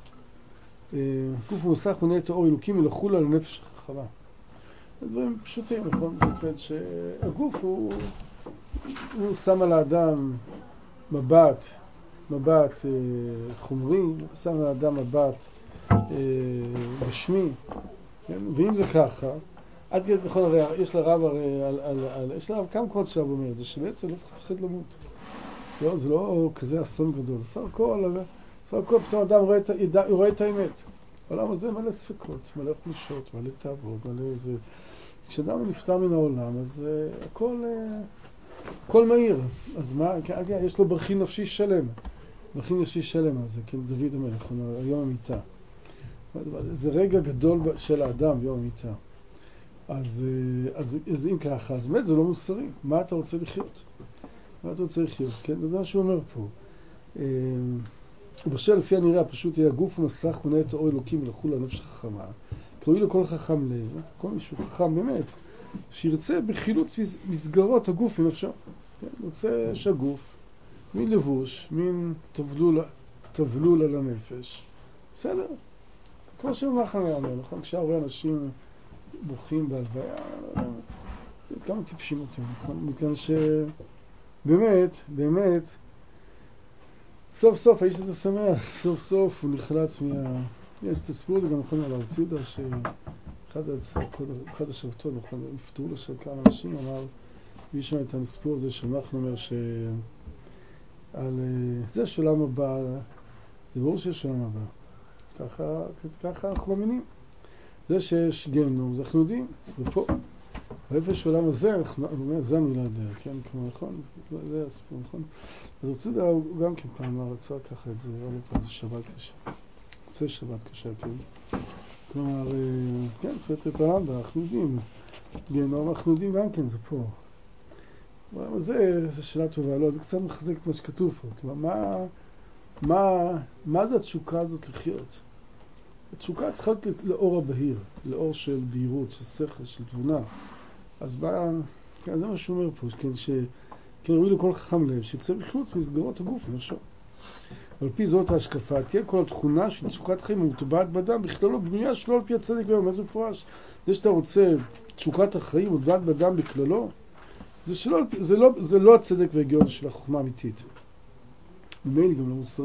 גוף ומסך מונע את האור האלוקי מלחול על הנפש החכמה. זה דברים פשוטים, נכון? זאת אומרת שהגוף הוא, הוא שם על האדם מבט, מבט חומרי, הוא שם על האדם מבט גשמי, כן? ואם זה ככה, עד כדי, נכון, הרי יש לרב, הרי, על, על, על, יש לרב כמה קוד שרב אומר את זה, שבעצם לא צריך לפחד למות. לא, זה לא כזה אסון גדול. סך הכל, סך הכל, פתאום אדם רואה את, הוא רואה את האמת. העולם הזה מלא ספקות, מלא חולשות, מלא תאוות, מלא איזה... כשאדם נפטר מן העולם, אז uh, הכל, uh, הכל מהיר. אז מה, יש לו ברכין נפשי שלם. ברכין נפשי שלם הזה, כן, דוד המלך, היום המיטה. זה רגע גדול של האדם, יום המיטה. אז, אז, אז אם ככה, אז באמת זה לא מוסרי. מה אתה רוצה לחיות? מה אתה רוצה לחיות? כן? זה מה שהוא אומר פה. ובשביל לפי הנראה, פשוט יהיה הגוף ומסך מונע את האור אלוקים ולחול על נפש חכמה. קראו לו כל חכם לב, כל מישהו חכם באמת, שירצה בחילוץ מסגרות הגוף מנפשו. כן? רוצה שהגוף, מין לבוש, מין תבלול, תבלול על הנפש. בסדר? כמו שאומר חניה אומר, נכון? כשהרבה אנשים בוכים בהלוויה, זה כמה טיפשים אותם, נכון? מכאן שבאמת, באמת, סוף סוף האיש הזה שמח, סוף סוף הוא נחלץ מה... יש את הסיפור הזה גם נכון על הרב ציודה, שאחד השבתות, נכון, נפטרו לו של כמה אנשים, אמר, מי שמע את הסיפור הזה שאנחנו אומר שעל זה שעולם הבא, זה ברור שיש עולם הבא. ככה, ככה אנחנו מאמינים. זה שיש גיהנום, זה אנחנו יודעים, ופה, באיפה של העולם הזה, אנחנו אומרים, זה אני לא יודע, כן, כמו נכון, זה הסיפור, נכון? אז רוצה לדעת, הוא גם כן פעם רצה ככה את זה, לא פעם, זה שבת קשה. רוצה שבת קשה, כן? כלומר, כן, זאת אומרת, את העולם, אנחנו יודעים, גיהנום, אנחנו יודעים גם כן, זה פה. אבל זה, זה שאלה טובה, לא, זה קצת מחזק את מה שכתוב פה, כלומר, מה, מה, מה זה התשוקה הזאת לחיות? התשוקה צריכה להיות לאור הבהיר, לאור של בהירות, של שכל, של תבונה. אז בא, כן, זה מה שהוא אומר פה, כן, ש... כן, ראוי לכל חכם לב, שיצא בחלוץ מסגרות הגוף, נרשום. על פי זאת ההשקפה, תהיה כל התכונה של תשוקת חיים מוטבעת באדם, בכללו בנויה שלא על פי הצדק והאמת. מה זה מפורש? זה שאתה רוצה תשוקת החיים מוטבעת באדם בכללו, זה, שלא, זה, לא, זה לא הצדק והגיון של החוכמה האמיתית. ממילא גם לא מוסרית.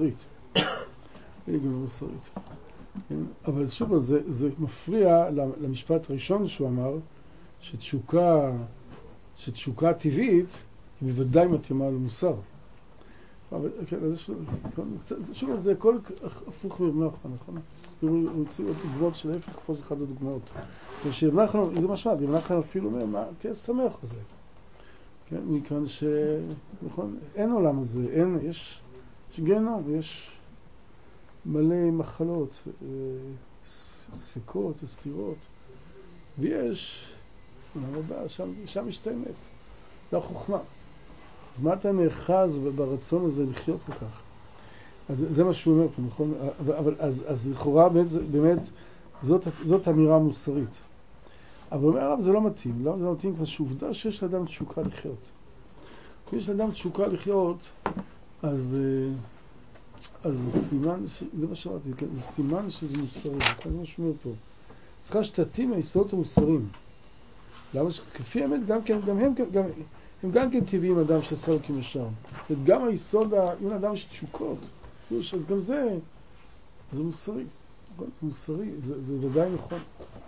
היא גם לא מוסרית. אבל שוב, זה, זה מפריע למשפט הראשון שהוא אמר, שתשוקה, שתשוקה טבעית היא בוודאי מתאימה למוסר. אבל כן, אז שוב, זה הכל הפוך מרב נחמן, נכון? הוא הוציא עוד דוגמאות של ההפך, פה זה אחד הדוגמאות. ושרב נחמן, זה משמע, רב נחמן אפילו אומר, מה, תהיה שמח בזה. כן, מכאן ש... נכון, אין עולם הזה, אין, יש, יש גיהנום, יש מלא מחלות, ספקות, סתירות, ויש, עולם הבא, שם, שם משתה מת. זה החוכמה. אז מה אתה נאחז ברצון הזה לחיות כל כך? אז זה מה שהוא אומר פה, נכון? אבל אז, אז לכאורה באמת, באמת זאת, זאת אמירה מוסרית. אבל אומר הרב, זה לא מתאים. למה זה לא מתאים? כי שעובדה שיש לאדם תשוקה לחיות. כשיש לאדם תשוקה לחיות, אז, אז זה סימן, ש... זה מה שאמרתי, זה סימן שזה מוסרי. זה מה שהוא אומר פה. צריכה שתתאים מהיסודות המוסריים. למה שכפי האמת, גם, כן, גם הם, גם, הם גם כן טבעיים אדם שעשה לו כמשם. וגם היסוד, אם אדם יש תשוקות, אז גם זה, זה מוסרי. זה מוסרי, זה, זה ודאי נכון.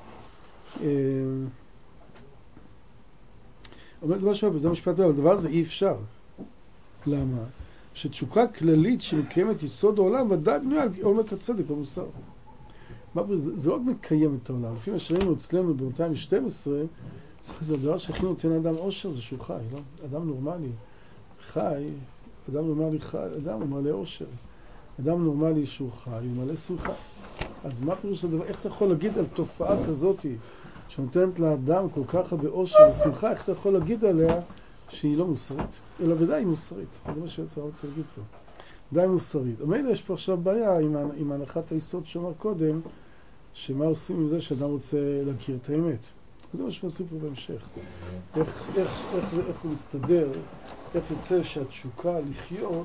זה מה שאומר, וזה משפט דבר, הדבר הזה אי אפשר. למה? שתשוקה כללית שמקיימת יסוד העולם, ודאי בנויה על עומק הצדק במוסר. זה, זה עוד מקיים את העולם. לפי מה שראינו אצלנו ב-מאתיים ושתים עשרה, זה הדבר שהכי נותן אדם אושר, זה שהוא חי, לא? אדם נורמלי חי, אדם נורמלי חי, אדם הוא מלא אושר. אדם נורמלי שהוא חי, הוא מלא שמחה. אז מה פירוש הדבר? איך אתה יכול להגיד על תופעה כזאת שנותנת לאדם כל כך הרבה אושר ושמחה, איך אתה יכול להגיד עליה שהיא לא מוסרית? אלא ודאי היא מוסרית. זה מה שיוצא רוצה להגיד פה. די מוסרית. אבל יש פה עכשיו בעיה עם, עם הנחת היסוד שאמר קודם, שמה עושים עם זה שאדם רוצה להכיר את האמת. זה מה שעושים פה בהמשך. איך, איך, איך, זה, איך זה מסתדר, איך יוצא שהתשוקה לחיות,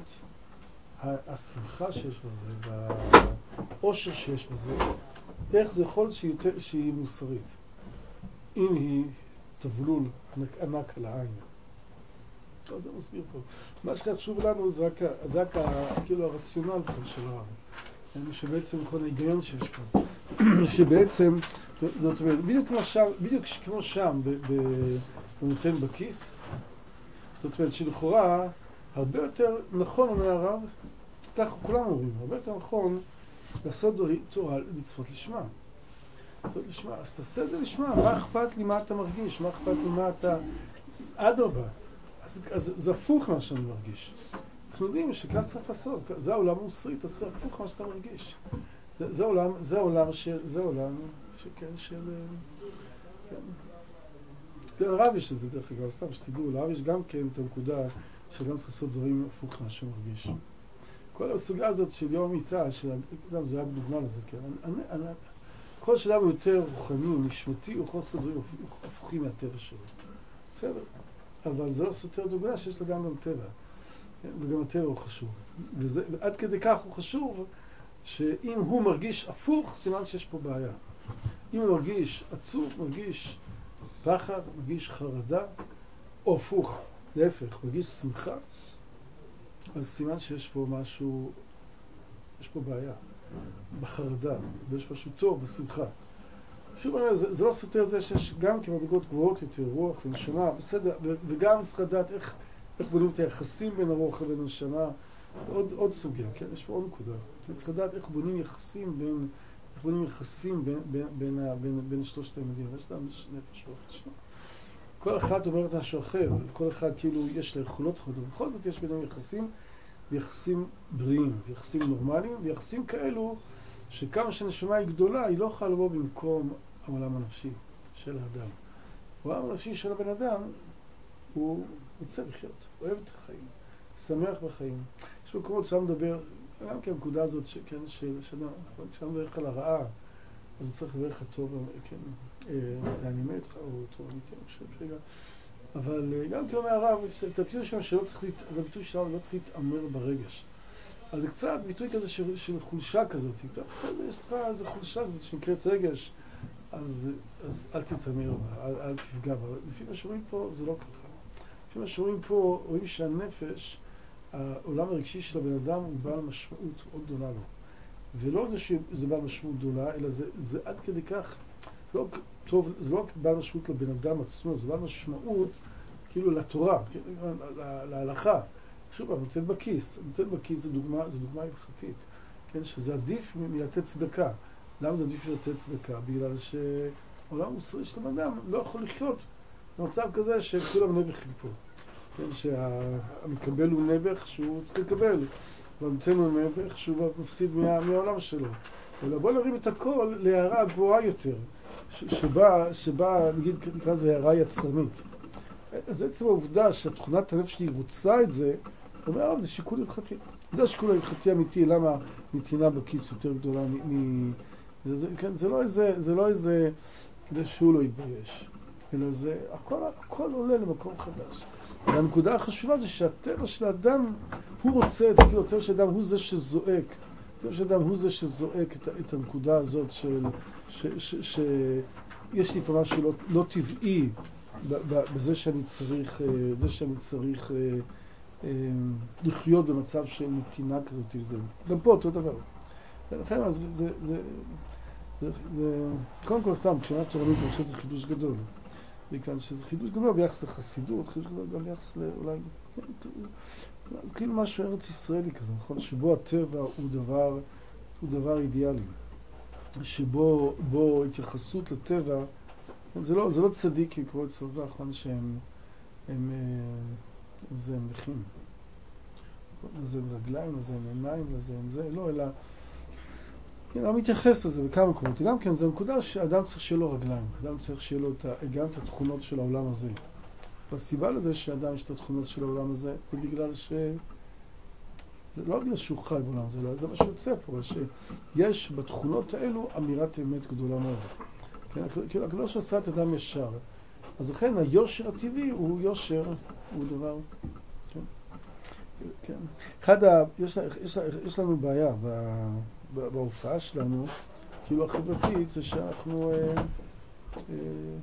השמחה שיש בזה, והאושר שיש בזה, איך זה יכול שהיא, שהיא מוסרית, אם היא תבלול ענק, ענק על העין. לא, זה מסביר פה. מה שחשוב לנו זה רק, זה רק כאילו הרציונל פה של הרב. שבעצם כל ההיגיון שיש פה. שבעצם, זאת אומרת, בדיוק כמו שם, בדיוק כמו שם, הוא נותן בכיס, זאת אומרת שלכאורה, הרבה יותר נכון, אומר הרב, כך כולם אומרים, הרבה יותר נכון לעשות תורה מצוות לשמה. מצוות לשמה, אז תעשה את זה לשמה, מה אכפת לי מה אתה מרגיש, מה אכפת לי מה אתה... אדרבה, אז, אז זה הפוך מה שאני מרגיש. אנחנו יודעים שכך צריך לעשות, זה העולם המוסרי, תעשה הפוך מה שאתה מרגיש. זה, זה עולם, זה עולם של, זה עולם שכן, של... כן. כן, הרב יש את זה דרך אגב, סתם שתדעו, לרב יש גם כן את הנקודה שגם צריך לעשות דברים הפוך מה שמרגיש. כל הסוגיה הזאת של יום איתה, של... זה רק דוגמה לזה, כן. אני, אני, כל שלב הוא יותר רוחני, נשמתי, הוא יכול לעשות דברים הפוכים מהטבע שלו. בסדר. אבל זה לא סותר דוגמה שיש לה גם גם טבע. וגם הטבע הוא חשוב. וזה, ועד כדי כך הוא חשוב, שאם הוא מרגיש הפוך, סימן שיש פה בעיה. אם הוא מרגיש עצוב, מרגיש פחד, מרגיש חרדה, או הפוך, להפך, מרגיש שמחה, אז סימן שיש פה משהו, יש פה בעיה, בחרדה, ויש משהו טוב, בשמחה. שוב אומר, זה, זה לא סותר את זה שיש גם כמדרגות גבוהות יותר, רוח ונשמה, בסדר, ו, וגם צריך לדעת איך, איך בונים את היחסים בין הרוח ובין הנשמה, עוד, עוד סוגיה, כן? יש פה עוד נקודה. צריך לדעת איך בונים יחסים בין, איך בונים יחסים בין, בין, בין, בין, בין שלושת הימדים. יש להם נפש רוח ונשמה. כל אחד אומרת משהו אחר, כל אחד כאילו יש לה יכולות אחרות, ובכל זאת יש ביניהם יחסים, ויחסים בריאים, ויחסים נורמליים, ויחסים כאלו שכמה שהנשמה היא גדולה, היא לא יכולה לבוא במקום העולם הנפשי של האדם. העולם הנפשי של הבן אדם הוא רוצה לחיות, אוהב את החיים, שמח בחיים. יש מקומות שאתה מדבר, גם כי הנקודה הזאת, כן, של שאדם, כשאתה מדבר על הרעה, אז הוא צריך לדבר לך טוב, כן, אני מת לך, או טוב, אני כן, חושב רגע. אבל גם כי אומר הרב, את הביטוי שם שלא צריך, זה הביטוי שלנו לא צריך להתאמר ברגש. אז זה קצת ביטוי כזה של, של חולשה כזאת. טוב, בסדר, יש לך איזו חולשה כזאת שנקראת רגש, אז, אז אל תתאמר בה, אל, אל תפגע בה. לפי מה שרואים פה, זה לא ככה. לפי מה שרואים פה, רואים שהנפש העולם הרגשי של הבן אדם הוא בעל משמעות מאוד גדולה לו. ולא זה שזה בעל משמעות גדולה, אלא זה, זה עד כדי כך, זה לא טוב, זה לא בעל משמעות לבן אדם עצמו, זה בעל משמעות כאילו לתורה, להלכה. שוב, אני נותן בכיס, אני נותן בכיס זה דוגמה, זה דוגמה הלכתית, כן, שזה עדיף מלתת צדקה. למה זה עדיף מלתת צדקה? בגלל שהעולם המוסרי של הבן אדם לא יכול לחיות במצב כזה שכולם נבחים פה. כן, שהמקבל הוא נבח שהוא צריך לקבל, והנותן הוא נבח שהוא מפסיד מה, מהעולם שלו. אלא בוא נרים את הכל להערה גבוהה יותר, שבה, שבה נגיד, נקרא לזה הערה יצרנית. אז עצם העובדה שהתכונת הנפש שלי רוצה את זה, אומר, אבל זה שיקול הלכתי. זה השיקול ההלכתי האמיתי, למה נתינה בכיס יותר גדולה מ... זה, כן, זה לא איזה, זה לא איזה, כדי שהוא לא יתבייש. אלא זה, הכל, הכל עולה למקום חדש. והנקודה החשובה זה שהטבע של האדם, הוא רוצה את זה, כאילו הטבע של האדם הוא זה שזועק. הטבע של האדם הוא זה שזועק את, את הנקודה הזאת של, ש, ש, ש, שיש לי פה משהו לא, לא טבעי בזה שאני צריך, זה שאני צריך לחיות במצב של נתינה כזאת. זה, גם פה אותו דבר. ולכן, אז זה, זה, זה, זה, זה, קודם כל סתם, כשאומרת תורנית, אני חושב שזה חידוש גדול. מכאן שזה חידוש גדול ביחס לחסידות, חידוש גדול גם ביחס לאולי... זה כאילו משהו ארץ ישראלי כזה, נכון? שבו הטבע הוא דבר, הוא דבר אידיאלי. שבו בו התייחסות לטבע, זה לא, זה לא צדיקים כמו אצל נכון שהם הם, הם, זה הם נכים. לזה אין רגליים, לזה אין עיניים, לזה אין זה, לא, אלא... אני מתייחס לזה בכמה מקומות. גם כן, זו נקודה שאדם צריך שיהיה לו רגליים. אדם צריך שיהיה לו גם את התכונות של העולם הזה. והסיבה לזה שאדם יש את התכונות של העולם הזה, זה בגלל ש... לא בגלל שהוא חי בעולם הזה, אלא זה מה שיוצא פה, שיש בתכונות האלו אמירת אמת גדולה מאוד. כן, כאילו, הקדוש עשה את אדם ישר. אז לכן, היושר הטבעי הוא יושר, הוא דבר... כן. כן. אחד ה... יש, יש, יש לנו בעיה ב... בהופעה שלנו, כאילו החברתית, זה שאנחנו, אה, אה,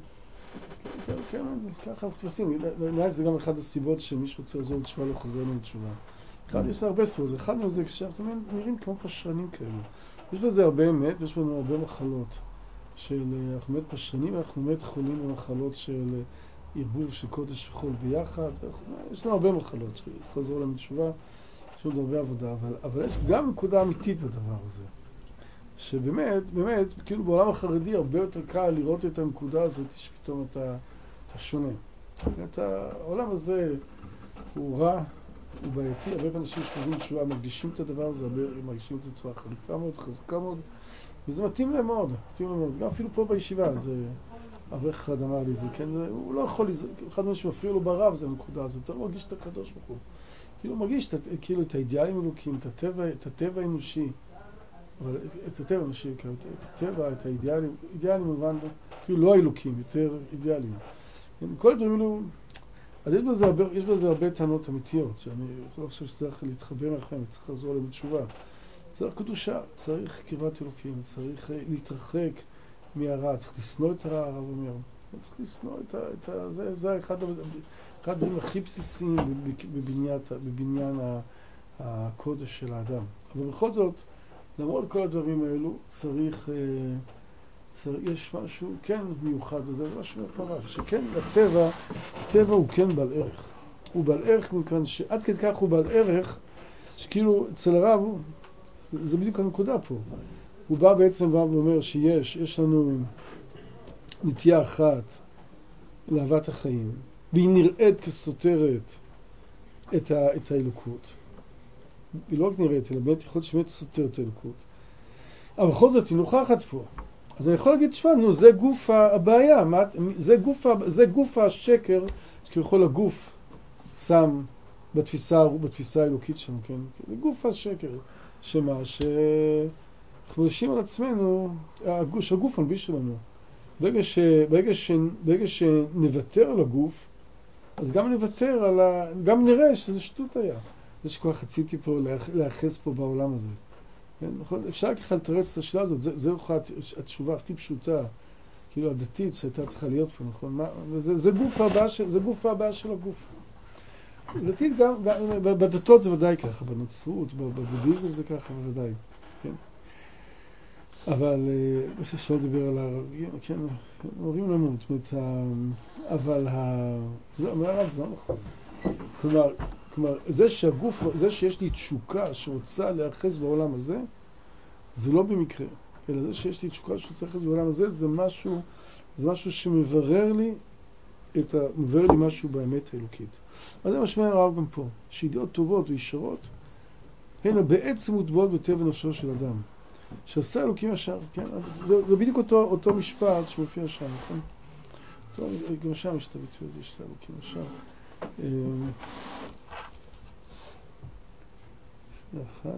כן, כן, ככה תפסים. נראה שזה גם אחד הסיבות שמישהו רוצה לעזור לתשובה לא חוזר לנו לתשובה. אחד, יש לה הרבה סיבות. אחד מזה, כשאנחנו נראים כמו פשרנים כאלו. יש בזה הרבה אמת, יש לנו הרבה מחלות של, אנחנו באמת פשרנים, אנחנו באמת חולים במחלות של ערבוב של קודש וחול ביחד. יש לנו הרבה מחלות שצריך לעזור לנו לתשובה. יש עוד הרבה עבודה, אבל, אבל יש גם נקודה אמיתית בדבר הזה. שבאמת, באמת, כאילו בעולם החרדי הרבה יותר קל לראות את הנקודה הזאת, שפתאום אתה, אתה שונה. את העולם הזה הוא רע, הוא בעייתי, הרבה אנשים שחוזרים תשובה מרגישים את הדבר הזה, הרבה מרגישים את זה בצורה חריפה מאוד, חזקה מאוד, וזה מתאים להם מאוד, מתאים להם מאוד. גם אפילו פה בישיבה, זה, אברך אחד אמר לי את זה, כן, הוא לא יכול, אחד מהם שמפריע לו ברב, זה הנקודה הזאת, הוא לא מרגיש את הקדוש ברוך הוא. כאילו מרגיש את, כאילו את האידיאלים אלוקים, את הטבע, את הטבע האנושי, אבל את הטבע האנושי, את הטבע, את האידיאלים, אידיאלים מובן, כאילו לא האלוקים, יותר אידיאלים. כל הדברים האלו, אז יש בזה הרבה, יש בזה הרבה טענות אמיתיות, שאני לא חושב שצריך להתחבר לכם, צריך לחזור להם בתשובה. צריך קדושה, צריך קרבת אלוקים, צריך להתרחק מהרע, צריך לשנוא את הרע, הרב אומר. צריך לשנוא את ה... את ה זה, זה אחד אחד הדברים הכי בסיסיים בבניין הקודש של האדם. אבל בכל זאת, למרות כל הדברים האלו, צריך, צריך יש משהו כן מיוחד בזה, זה משהו מפרח, שכן הטבע, הטבע הוא כן בעל ערך. הוא בעל ערך מכאן שעד כדי כך הוא בעל ערך, שכאילו אצל הרב, זה בדיוק הנקודה פה. הוא בא בעצם ואומר שיש, יש לנו נטייה אחת לאהבת החיים, והיא נראית כסותרת את, ה, את האלוקות. היא לא רק נראית, אלא באמת יכול להיות שבאמת סותרת את האלוקות. אבל בכל זאת היא נוכחת פה. אז אני יכול להגיד, שפה, נו, זה גוף הבעיה, מה, זה, גוף, זה גוף השקר, שכביכול הגוף שם בתפיסה, בתפיסה האלוקית שלנו, כן? זה גוף השקר, שמה, שאנחנו מרשים על עצמנו, שהגוף הנביש שלנו. ברגע, ש, ברגע, ש, ברגע שנוותר על הגוף, אז גם נוותר על ה... גם נראה שזה שטות היה. זה שכל כך רציתי פה להאחז פה בעולם הזה. כן? נכון? אפשר ככה לתרץ את השאלה הזאת. זה, זה התשובה הכי פשוטה, כאילו הדתית שהייתה צריכה להיות פה, נכון? מה, זה, זה גוף הבא של, זה גוף הבא של הגוף. לדעתי גם, גם בדתות זה ודאי ככה, בנצרות, בבודהיזם זה ככה ודאי, כן? אבל, אפשר לדבר על הערבים, כן, אוהבים למות, זאת אומרת, אבל ה... זה אומר הרב, זה לא נכון. כלומר, כלומר, זה שהגוף, זה שיש לי תשוקה שרוצה להיאחז בעולם הזה, זה לא במקרה, אלא זה שיש לי תשוקה שרוצה להיאחז בעולם הזה, זה משהו, זה משהו שמברר לי את ה... מברר לי משהו באמת האלוקית. אז זה משמע הרב גם פה, שידיעות טובות וישרות, הן בעצם מוטבעות בטבע נפשו של אדם. שעשה אלוקים ישר, כן? זה, זה בדיוק אותו, אותו משפט שמופיע שם, נכון? גם שם יש את הביטוי הזה, שעשה אלוקים ישר. אחת.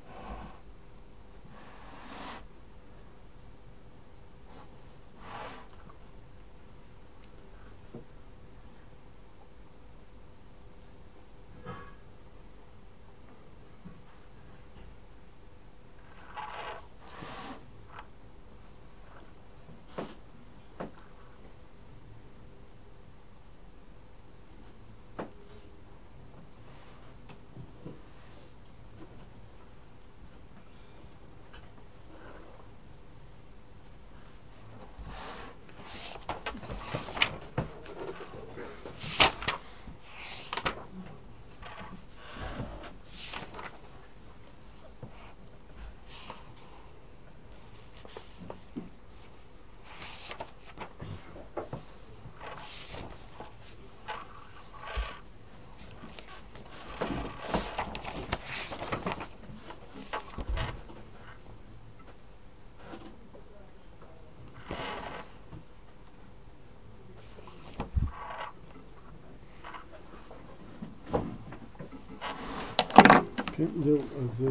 כן, זהו, אז...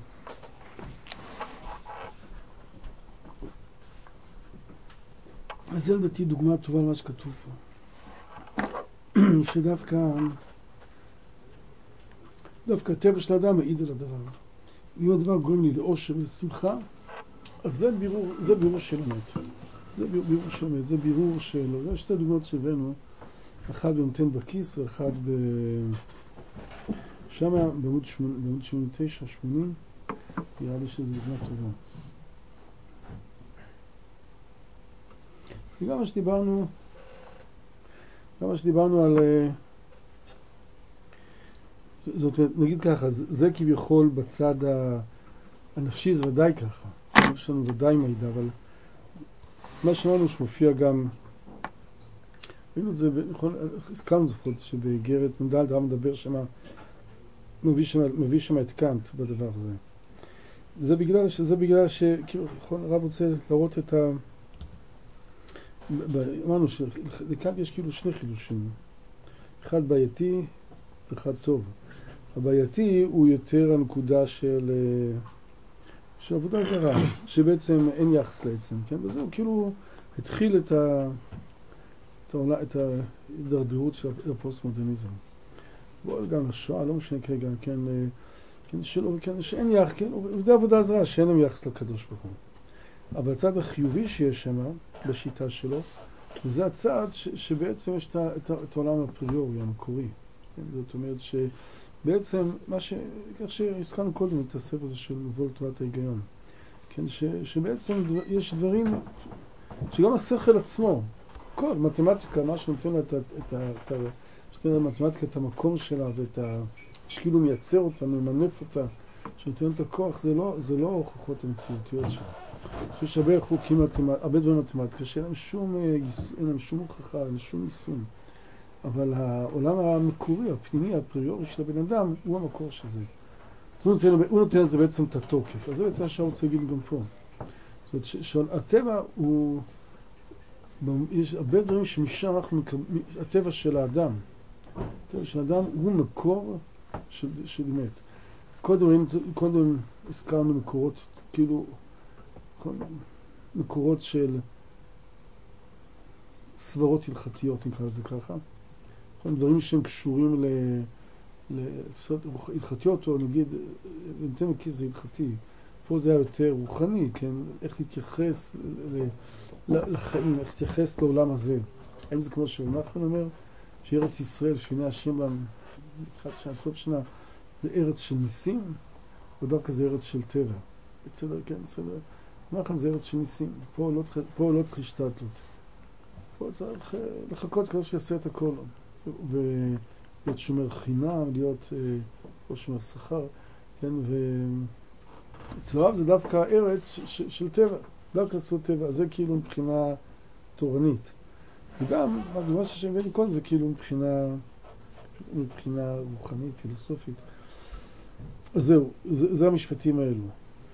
אז זה לדעתי דוגמה טובה למה שכתוב פה. שדווקא... דווקא הטבע של האדם מעיד על הדבר. אם הדבר גורם לי לאושר ולשמחה, אז זה בירור, זה בירור של אמת. זה בירור של אמת, זה בירור של... זה שתי דוגמאות שהבאנו, אחד במתן בכיס ואחד ב... שמה בעמוד שמונים ותשע, שמונים, נראה לי שזו דוגמה טובה. וגם מה שדיברנו, גם מה שדיברנו על... זאת אומרת, נגיד ככה, זה כביכול בצד הנפשי, זה ודאי ככה. יש לנו ודאי מידע, אבל מה שאמרנו שמופיע גם... ראינו את זה, נכון, הזכרנו את זה לפחות, שבאיגרת נ"ד הרב מדבר שמה, מביא שם, מביא שם את קאנט בדבר הזה. זה בגלל שזה בגלל שכאילו, נכון, הרב רוצה להראות את ה... אמרנו שלקאנט יש כאילו שני חידושים. אחד בעייתי, אחד טוב. הבעייתי הוא יותר הנקודה של, של עבודה זרה, שבעצם אין יחס לעצם, כן? וזה הוא כאילו התחיל את ה... את ההידרדרות של הפוסט-מודרניזם. בואו גם השואה, לא משנה כרגע, כן, כן, שלא, כן, שאין יחס, כן, עובדי עבודה זרה, שאין להם יחס לקדוש ברוך הוא. אבל הצד החיובי שיש שם, בשיטה שלו, זה הצד ש, שבעצם יש את, את, את העולם הפריורי, המקורי. כן? זאת אומרת שבעצם, מה ש... כך שהזכרנו קודם את הספר הזה של מבוא לתורת ההיגיון, כן? ש, שבעצם דבר, יש דברים שגם השכל עצמו, כל מתמטיקה, מה שנותן לה את, את, את, שנותן לה מתמטיקה את המקום שלה ואת ה... שכאילו מייצר אותה, ממנף אותה, שנותן את הכוח, זה לא, זה לא הוכחות המציאותיות שלה. יש הרבה חוקים, הרבה דברים מתמטיקה שאין להם שום, אין להם שום הוכחה, אין להם שום יישום. אבל העולם המקורי, הפנימי, הפריורי של הבן אדם, הוא המקור של זה. הוא נותן, הוא נותן לזה בעצם את התוקף. אז זה בעצם מה שאני רוצה להגיד גם פה. זאת אומרת, שהטבע הוא... יש הרבה דברים שמשם אנחנו מקבלים, הטבע של האדם, הטבע של האדם הוא מקור של, של אמת. קודם, קודם הזכרנו מקורות, כאילו, מקורות של סברות הלכתיות, נקרא לזה ככה. דברים שהם קשורים ל... הלכתיות, או נגיד, ניתן מכיס זה הלכתי. פה זה היה יותר רוחני, כן? איך להתייחס לחיים, איך להתייחס לעולם הזה. האם זה כמו שאנחנו אומר, שארץ ישראל, שפיני השם מתחילת שנה, סוף שנה, זה ארץ של ניסים, או דווקא זה ארץ של טבע. אצל, כן, אצל, אומר כאן זה ארץ של ניסים, פה לא צריך, פה לא צריך השתתלות. פה צריך לחכות כדי שיעשה את הכל. ולהיות שומר חינם, להיות לא שומר שכר, כן, ואצלו זה דווקא ארץ ש, של טבע, דווקא לעשות טבע, אז זה כאילו מבחינה תורנית. וגם, מה שהשם הבאתי קודם, זה כאילו מבחינה, מבחינה רוחנית, פילוסופית. אז זהו, זה, זה המשפטים האלו.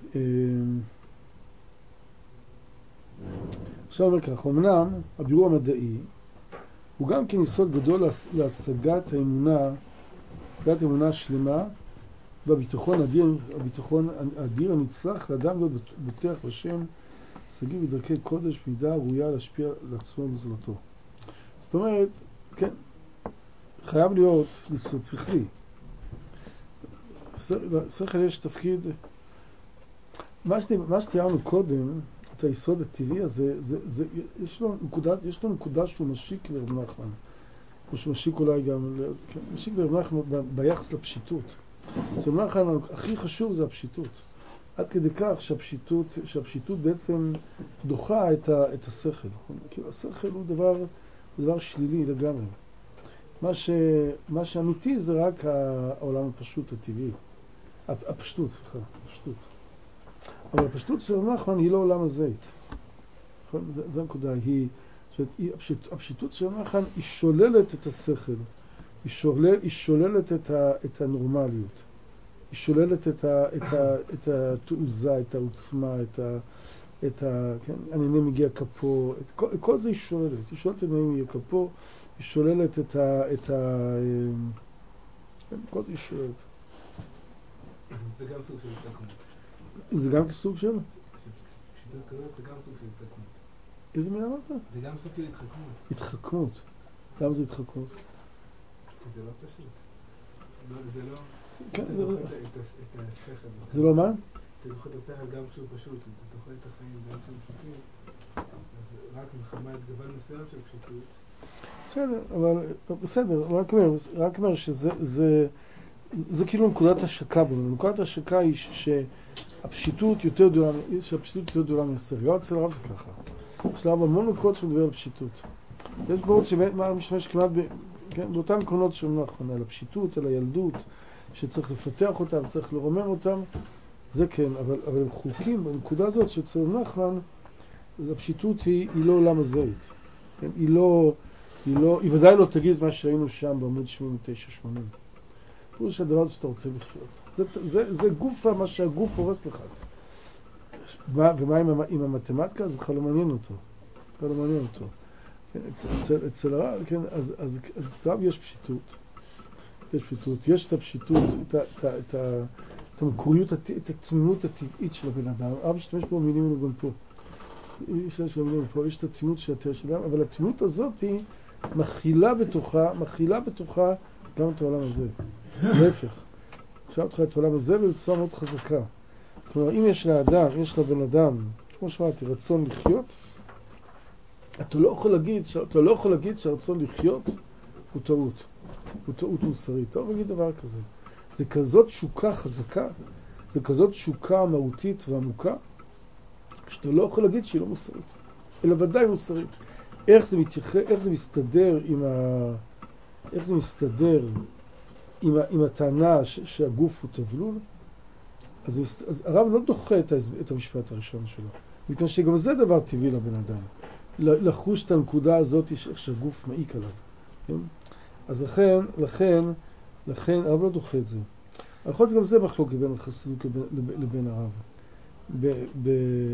עכשיו אומר כך, אמנם הבירור המדעי הוא גם כן יסוד גדול להשגת האמונה, השגת האמונה השלמה והביטחון האדיר, הביטחון האדיר הנצרך לאדם להיות בוטח בשם, סגיר בדרכי קודש, מידה ראויה להשפיע על עצמו ובזולתו. זאת אומרת, כן, חייב להיות יסוד שכלי. לשכל יש תפקיד, מה שתיארנו קודם, את היסוד הטבעי הזה, זה, זה, יש לו נקודה, יש לו נקודה שהוא משיק לרב נחמן, או שהוא משיק אולי גם, כן, משיק לרב נחמן ביחס לפשיטות. אצל רב נחמן הכי חשוב זה הפשיטות. עד כדי כך שהפשיטות, שהפשיטות בעצם דוחה את, ה, את השכל. כאילו השכל הוא דבר, הוא דבר שלילי לגמרי. מה, ש, מה שאמיתי זה רק העולם הפשוט, הטבעי. הפשטות, סליחה, הפשטות. אבל הפשטות של רב נחמן היא לא עולם הזית. זו הנקודה, היא, היא הפשיט, הפשיטות של רב נחמן היא שוללת את השכל, היא, שולל, היא שוללת את, ה, את הנורמליות, היא שוללת את, ה, את, ה, את התעוזה, את העוצמה, את ה... את ה... כן, הנהנה מגיע כפו, את כל, כל זה היא שוללת, היא שוללת את הנהנה מגיע כפו, היא שוללת את ה... את ה... כן, כל זה היא שוללת. זה גם סוג של התחכמות. זה גם סוג של? פשיטות כזאת זה גם סוג של התחכמות. איזה מילה אמרת? זה גם סוג של התחכמות. התחכמות. למה זה התחכמות? כי זה לא פשוט. זה לא... כן, אתה זה דוחה לא... את השכל. זה לא מה? אתה דוחה את השכל גם כשהוא פשוט, אתה דוחה את החיים גם כשהם פשוטים. אז רק מחמת גוון מסוים של פשוטות. בסדר, אבל... בסדר, רק אומר, רק אומר שזה... זה... זה כאילו נקודת השקה בנו. נקודת השקה היא שהפשיטות יותר גדולה, שהפשיטות יותר גדולה מהשכל. גם אצל הרב זה ככה. אצל הרב המון נקודות שמדבר על פשיטות. יש נקודות שבאמת משתמש כמעט ב... כן, באותן נקודות שאומרים נכון, על הפשיטות, על הילדות, שצריך לפתח אותם, צריך לרומם אותם, זה כן, אבל, אבל הם חוקים בנקודה הזאת שאצל רב נחמן, הפשיטות היא, היא לא עולם הזית. כן? היא לא, היא לא, היא ודאי לא תגיד את מה שראינו שם בעמוד שמונים ותשע שמונים. פירוש שהדבר הזה שאתה רוצה לחיות. זה, זה, זה גוף, מה שהגוף הורס לך. ומה עם, עם המתמטיקה? זה בכלל לא מעניין אותו. בכלל לא מעניין אותו. כן, אצל, אצל הרב, כן, אז, אז, אז אצלם יש פשיטות. יש פשיטות. יש את הפשיטות, את, את, את, את המקוריות, את התמימות הטבעית של הבן אדם. הרב משתמש פה מילים ממנו גם פה. יש את המילים פה, יש את התמימות של התאר של אדם, אבל התמימות הזאת היא מכילה בתוכה, מכילה בתוכה גם את העולם הזה. להפך. עכשיו אותך את העולם הזה בצורה מאוד חזקה. כלומר, אם יש לאדם, יש לבן אדם, כמו שמעתי, רצון לחיות, אתה לא יכול להגיד, אתה לא יכול להגיד שהרצון לחיות הוא טעות. הוא טעות מוסרית. אתה לא להגיד דבר כזה. זה כזאת תשוקה חזקה, זה כזאת תשוקה מהותית ועמוקה, שאתה לא יכול להגיד שהיא לא מוסרית. אלא ודאי מוסרית. איך זה מתייחס, איך זה מסתדר עם ה... איך זה מסתדר עם, ה... עם הטענה ש... שהגוף הוא תבלול? אז, אז הרב לא דוחה את, ההסב... את המשפט הראשון שלו. מכאן שגם זה דבר טבעי לבן אדם. לחוש את הנקודה הזאת איך שהגוף מעיק עליו. כן? אז לכן, לכן, לכן, הרב לא דוחה את זה. יכול להיות גם זה מחלוקת בין החסידות לבין, לבין הרב. ב, ב,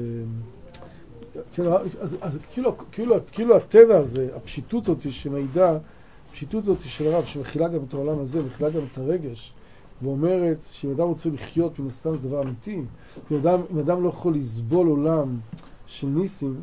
כן, אז, אז כאילו, כאילו, כאילו הטבע הזה, הפשיטות הזאת שמעידה, הפשיטות הזאת של הרב, שמכילה גם את העולם הזה, מכילה גם את הרגש, ואומרת שאם אדם רוצה לחיות, מן הסתם זה דבר אמיתי, אם אדם, אם אדם לא יכול לסבול עולם של ניסים,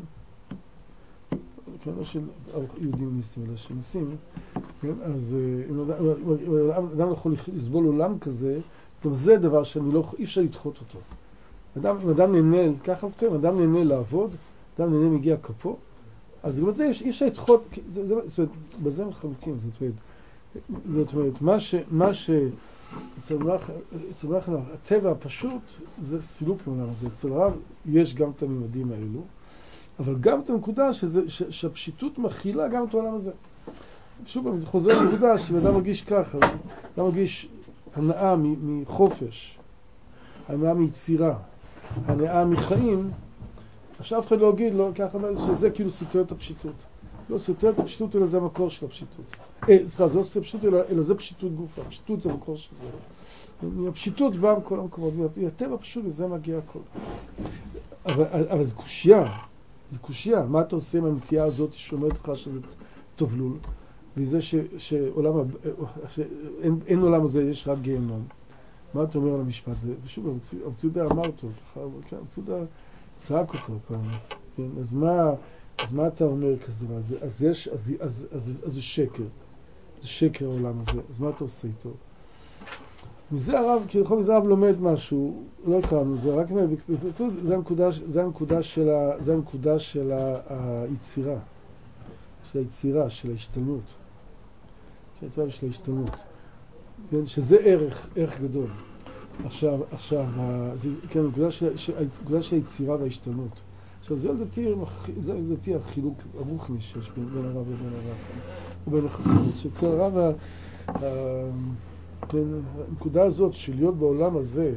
כן, לא של יהודים ניסים, אלא של ניסים, כן, אז אם אדם, אם אדם לא יכול לסבול עולם כזה, גם זה דבר שאני לא, אי אפשר לדחות אותו. אדם, אם אדם נהנה, ככה אם אדם נהנה לעבוד, אדם נהנה מגיע כפו, אז גם את זה אי אפשר לדחות, זה, זה, זאת אומרת, בזה מחלוקים, זאת אומרת, זאת אומרת, מה ש... מה ש... אצל מלאך, הטבע הפשוט זה סילוק מעולם הזה. אצל הרב יש גם את הממדים האלו, אבל גם את הנקודה שזה, ש, שהפשיטות מכילה גם את העולם הזה. שוב, זה חוזר לנקודה שאדם מרגיש ככה, אדם מרגיש הנאה מחופש, הנאה מיצירה, הנאה מחיים, עכשיו אף אחד לא יגיד לו ככה, שזה כאילו סותר את הפשיטות. לא סותר את הפשיטות, אלא זה המקור של הפשיטות. אה, סליחה, זה לא סותר פשיטות, אלא, אלא זה פשיטות גופה. הפשיטות זה המקור של זה. מהפשיטות באה מכל המקומות, מהטבע פשוט, וזה מגיע הכל. אבל, אבל זה קושיה, זה קושיה. מה אתה עושה עם הנטייה הזאת שאומרת לך שזה טובלול, וזה ש, שעולם, שאין, אין עולם הזה, יש רק גיהנום. מה אתה אומר על המשפט הזה? ושוב, הרב ציודה אמר אותו, ככה, הרב ציודה צעק אותו פעם. כן? אז מה... אז מה אתה אומר כזה דבר? אז, אז יש, אז, אז, אז, אז זה שקר. זה שקר העולם הזה. אז מה אתה עושה איתו? מזה הרב, כי לכל מזה הרב לומד משהו, לא קראנו את זה, רק בקיצור, זה הנקודה, זה הנקודה של ה, זה הנקודה של היצירה. של היצירה, של ההשתלמות. של היצירה ושל ההשתלמות. כן? שזה ערך, ערך גדול. עכשיו, עכשיו, זה, כן, הנקודה של, הנקודה של היצירה וההשתלמות. עכשיו, זה לדעתי, זה לדעתי החילוק הרוחני שיש בין הרב ובין הרב, ובין החסידות, שאצל הרב, הנקודה הזאת של להיות בעולם הזה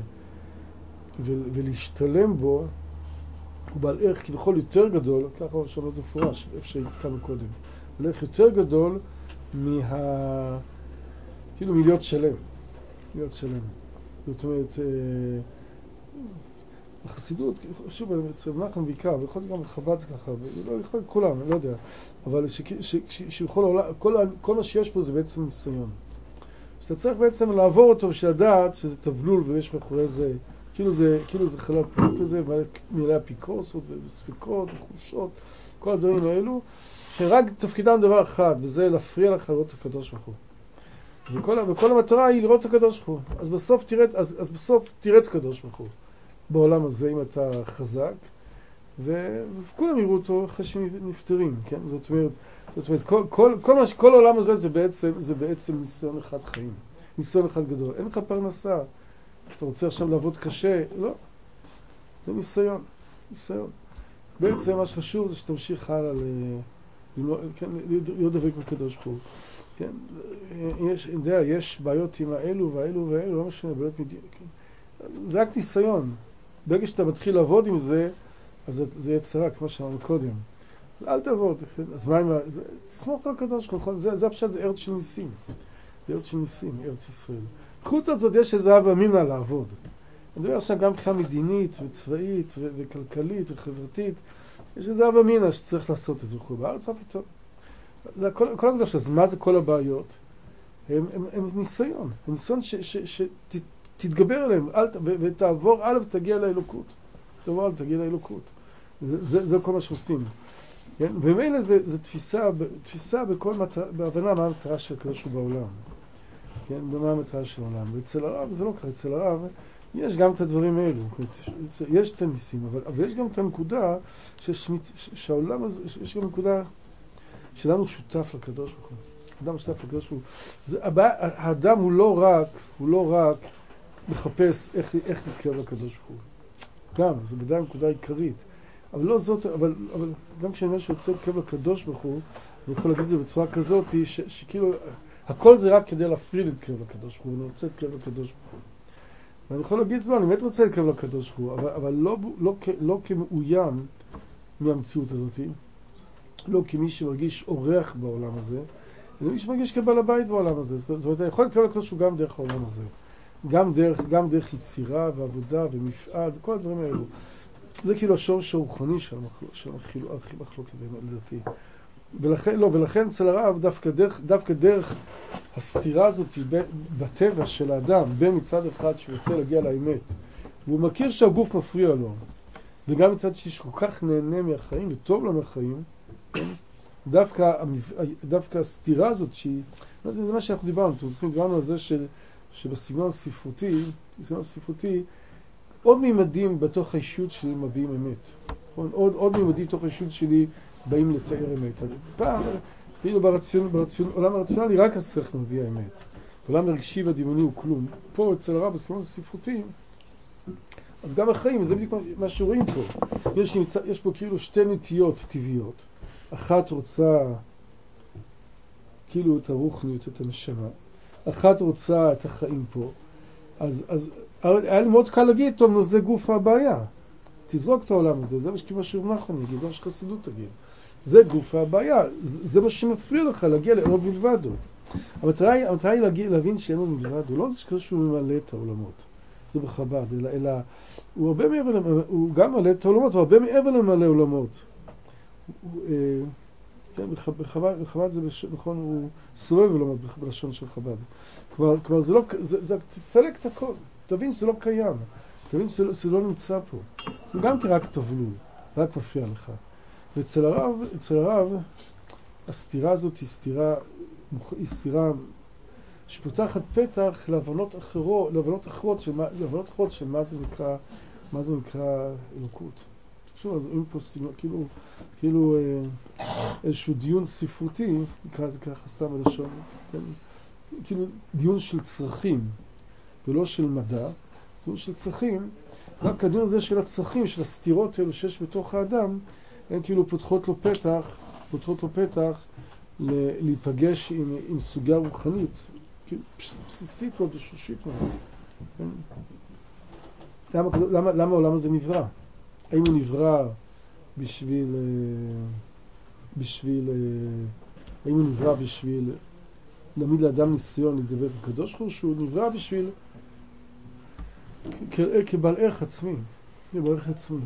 ולהשתלם בו, הוא בעל ערך כביכול יותר גדול, ככה שאומר זה מפורש, איפה שהזכרנו קודם, בעל ערך יותר גדול מה... כאילו מלהיות שלם, להיות שלם. זאת אומרת, החסידות, שוב, אצל מנחם בעיקר, ויכול להיות גם בחב"ד זה ככה, ולא יכול להיות כולם, אני לא יודע, אבל שיכול העולם, כל, כל מה שיש פה זה בעצם ניסיון. שאתה צריך בעצם לעבור אותו בשביל לדעת שזה תבלול ויש מאחורי זה, כאילו זה, כאילו זה חלל פנימי כזה, מלא אפיקורסות וספיקות וחושות, כל הדברים האלו, שרק תפקידם דבר אחד, וזה להפריע לך לראות את הקדוש ברוך הוא. וכל, וכל המטרה היא לראות את הקדוש ברוך הוא. אז בסוף תראה, אז, אז בסוף תראה את הקדוש ברוך הוא. בעולם הזה, אם אתה חזק, וכולם יראו אותו אחרי שנפטרים, כן? זאת אומרת, זאת אומרת, כל, כל, כל, מה, כל העולם הזה זה בעצם, זה בעצם ניסיון אחד חיים. ניסיון אחד גדול. אין לך פרנסה. אתה רוצה עכשיו לעבוד קשה? לא. זה ניסיון. ניסיון. בעצם מה שחשוב זה שתמשיך הלאה ל... כן, להיות דבק בקדוש ברוך הוא. כן? יש, אני יודע, יש בעיות עם האלו והאלו והאלו, לא משנה, בעיות מדי... כן? זה רק ניסיון. ברגע שאתה מתחיל לעבוד עם זה, אז זה יצרה, כמו שאמרנו קודם. אז אל תעבוד, כן? אז מה עם ה... זה... תסמוך על הקדוש ברוך הוא. זה, זה הפשט, זה ארץ של ניסים. זה ארץ של ניסים, ארץ ישראל. חוץ זאת יש איזה הווה אמינא לעבוד. אני מדבר עכשיו גם מבחינה מדינית וצבאית ו- וכלכלית וחברתית. יש איזה הווה אמינא שצריך לעשות את זה וכו'. בארץ מה פתאום. זה הכל, כל הקדוש, אז מה זה כל הבעיות? הם, הם, הם ניסיון. הם ניסיון שתתגבר עליהם, אל, ו, ותעבור הלאה ותגיע לאלוקות. תעבור הלאה ותגיע לאלוקות. זה, זה, זה כל מה שעושים. כן? ומילא זה, זה תפיסה, תפיסה בכל מטרה, בהבנה מה המטרה של הקדוש ברוך הוא בעולם. כן? ומה המטרה של העולם. ואצל הרב זה לא ככה, אצל הרב יש גם את הדברים האלו. יש את הניסים, אבל, אבל יש גם את הנקודה ששמיט, שהעולם הזה, יש גם נקודה שאדם הוא שותף לקדוש ברוך הוא. אדם שותף לקדוש ברוך הוא. האדם הוא לא רק, הוא לא רק מחפש איך, איך להתקרב לקדוש ברוך הוא. גם, זה בוודאי נקודה עיקרית. אבל לא זאת, אבל, אבל גם כשאני אומר שרוצה להתקרב לקדוש ברוך הוא, אני יכול להגיד את זה בצורה כזאת, ש, שכאילו, הכל זה רק כדי להפריע להתקרב לקדוש ברוך הוא, ואני רוצה להתקרב לקדוש ברוך הוא. ואני יכול להגיד, לא, אני באמת רוצה להתקרב לקדוש ברוך הוא, אבל, אבל לא, לא, לא, לא כמאוים מהמציאות הזאת, לא כמי שמרגיש אורח בעולם הזה, אלא מי שמרגיש כבעל הבית בעולם הזה. זאת אומרת, אני יכול להתקרב לקדוש ברוך הוא גם דרך העולם הזה. גם דרך, גם דרך יצירה ועבודה ומפעל וכל הדברים האלו. זה כאילו השורש הרוחני של המחלוקת לדעתי. ולכן, לא, ולכן אצל הרב דווקא דרך, דווקא דרך הסתירה הזאת בטבע של האדם, בין מצד אחד שהוא רוצה להגיע לאמת, והוא מכיר שהגוף מפריע לו, וגם מצד שני שהוא כל כך נהנה מהחיים וטוב לו מהחיים, דווקא, דווקא הסתירה הזאת שהיא, זה מה שאנחנו דיברנו, אתם זוכרים, דיברנו על זה של, שבסגנון הספרותי, בסגנון הספרותי, עוד מימדים בתוך האישיות שלי מביאים אמת. עוד, עוד מימדים בתוך האישיות שלי באים לתאר אמת. פעם, כאילו ברציונ... ברציונ... עולם הרציונלי רק השכל מביא האמת. עולם הרגשי והדמיוני הוא כלום. פה אצל הרב בסגנון הספרותי, אז גם החיים, זה בדיוק מה שרואים פה. יש, נמצא, יש פה כאילו שתי נטיות טבעיות. אחת רוצה כאילו את הרוחניות, את הנשמה. אחת רוצה את החיים פה. אז, אז היה לי מאוד קל להגיד, טוב, נו, זה גוף הבעיה. תזרוק את העולם הזה, זה מה שכימה שרב נחמן יגיד, זה מה שחסידות תגיד. זה גוף הבעיה, זה, זה מה שמפריע לך להגיע לעוד מלבדו. המטרה היא, המטרה היא להגיע, להבין שאין לו מלבדו, לא זה שקרה שהוא ממלא את העולמות. זה בחב"ד, אלא, אלא הוא הרבה מעבר, הוא גם מלא את העולמות, הוא הרבה מעבר למלא עולמות. הוא, אה, כן, בחב"ד, בחב"ד זה נכון, הוא סובב עולמות בלשון של חב"ד. כלומר, כלומר זה לא, זה, זה, תסלק את הכל, תבין שזה לא קיים, תבין שזה, שזה לא נמצא פה. זה גם כרק תבלול, רק מפריע לך. ואצל הרב, אצל הרב, הסתירה הזאת היא סתירה, היא סתירה שפותחת פתח להבנות אחרות, להבנות אחרות של מה, להבנות אחרות של מה זה נקרא, מה זה נקרא אלוקות. שוב, אז רואים פה כאילו, כאילו איזשהו דיון ספרותי, נקרא זה ככה סתם בלשון, כן? כאילו דיון של צרכים, ולא של מדע, דיון של צרכים, רק הדיון הזה של הצרכים, של הסתירות האלו שיש בתוך האדם, הן כאילו פותחות לו פתח, פותחות לו פתח להיפגש עם, עם סוגיה רוחנית, כאילו בסיסית מאוד, שורשית מאוד. למה, למה, למה העולם הזה נברא? האם הוא נברא בשביל, בשביל, האם הוא נברא בשביל להעמיד לאדם ניסיון לדבר בקדוש ברוך הוא, שהוא נברא בשביל כבעל ערך עצמי, כבעל ערך עצמי.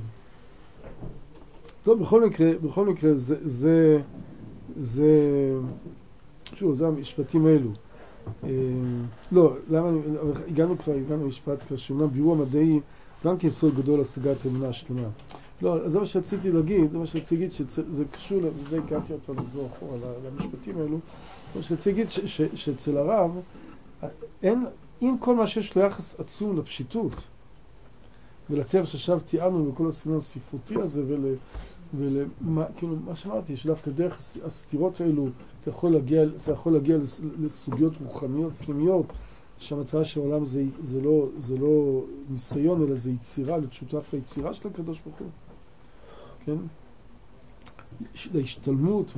טוב, בכל מקרה, בכל מקרה, זה, זה, זה, שוב, זה המשפטים האלו. לא, למה, הגענו כבר, הגענו למשפט כבר, שאומנם בירור המדעי, גם כיסוד גדול להשגת האמונה השלמה. לא, זה מה שרציתי להגיד, זה מה שרציתי להגיד, שזה קשור, וזה הגעתי אותו לחזור אחורה, למשפטים האלו, מה שרציתי להגיד, שאצל הרב, אין, עם כל מה שיש לו יחס עצום לפשיטות, ולטבע ששב תיארנו בכל הסגנון הספרותי הזה, ול, ולמה, כאילו, מה שאמרתי, שדווקא דרך הסתירות האלו, אתה יכול להגיע, אתה יכול להגיע לסוגיות רוחניות, פנימיות, שהמטרה של העולם זה, זה לא, זה לא ניסיון, אלא זה יצירה, להיות שותף ליצירה של הקדוש ברוך הוא. כן? להשתלמות.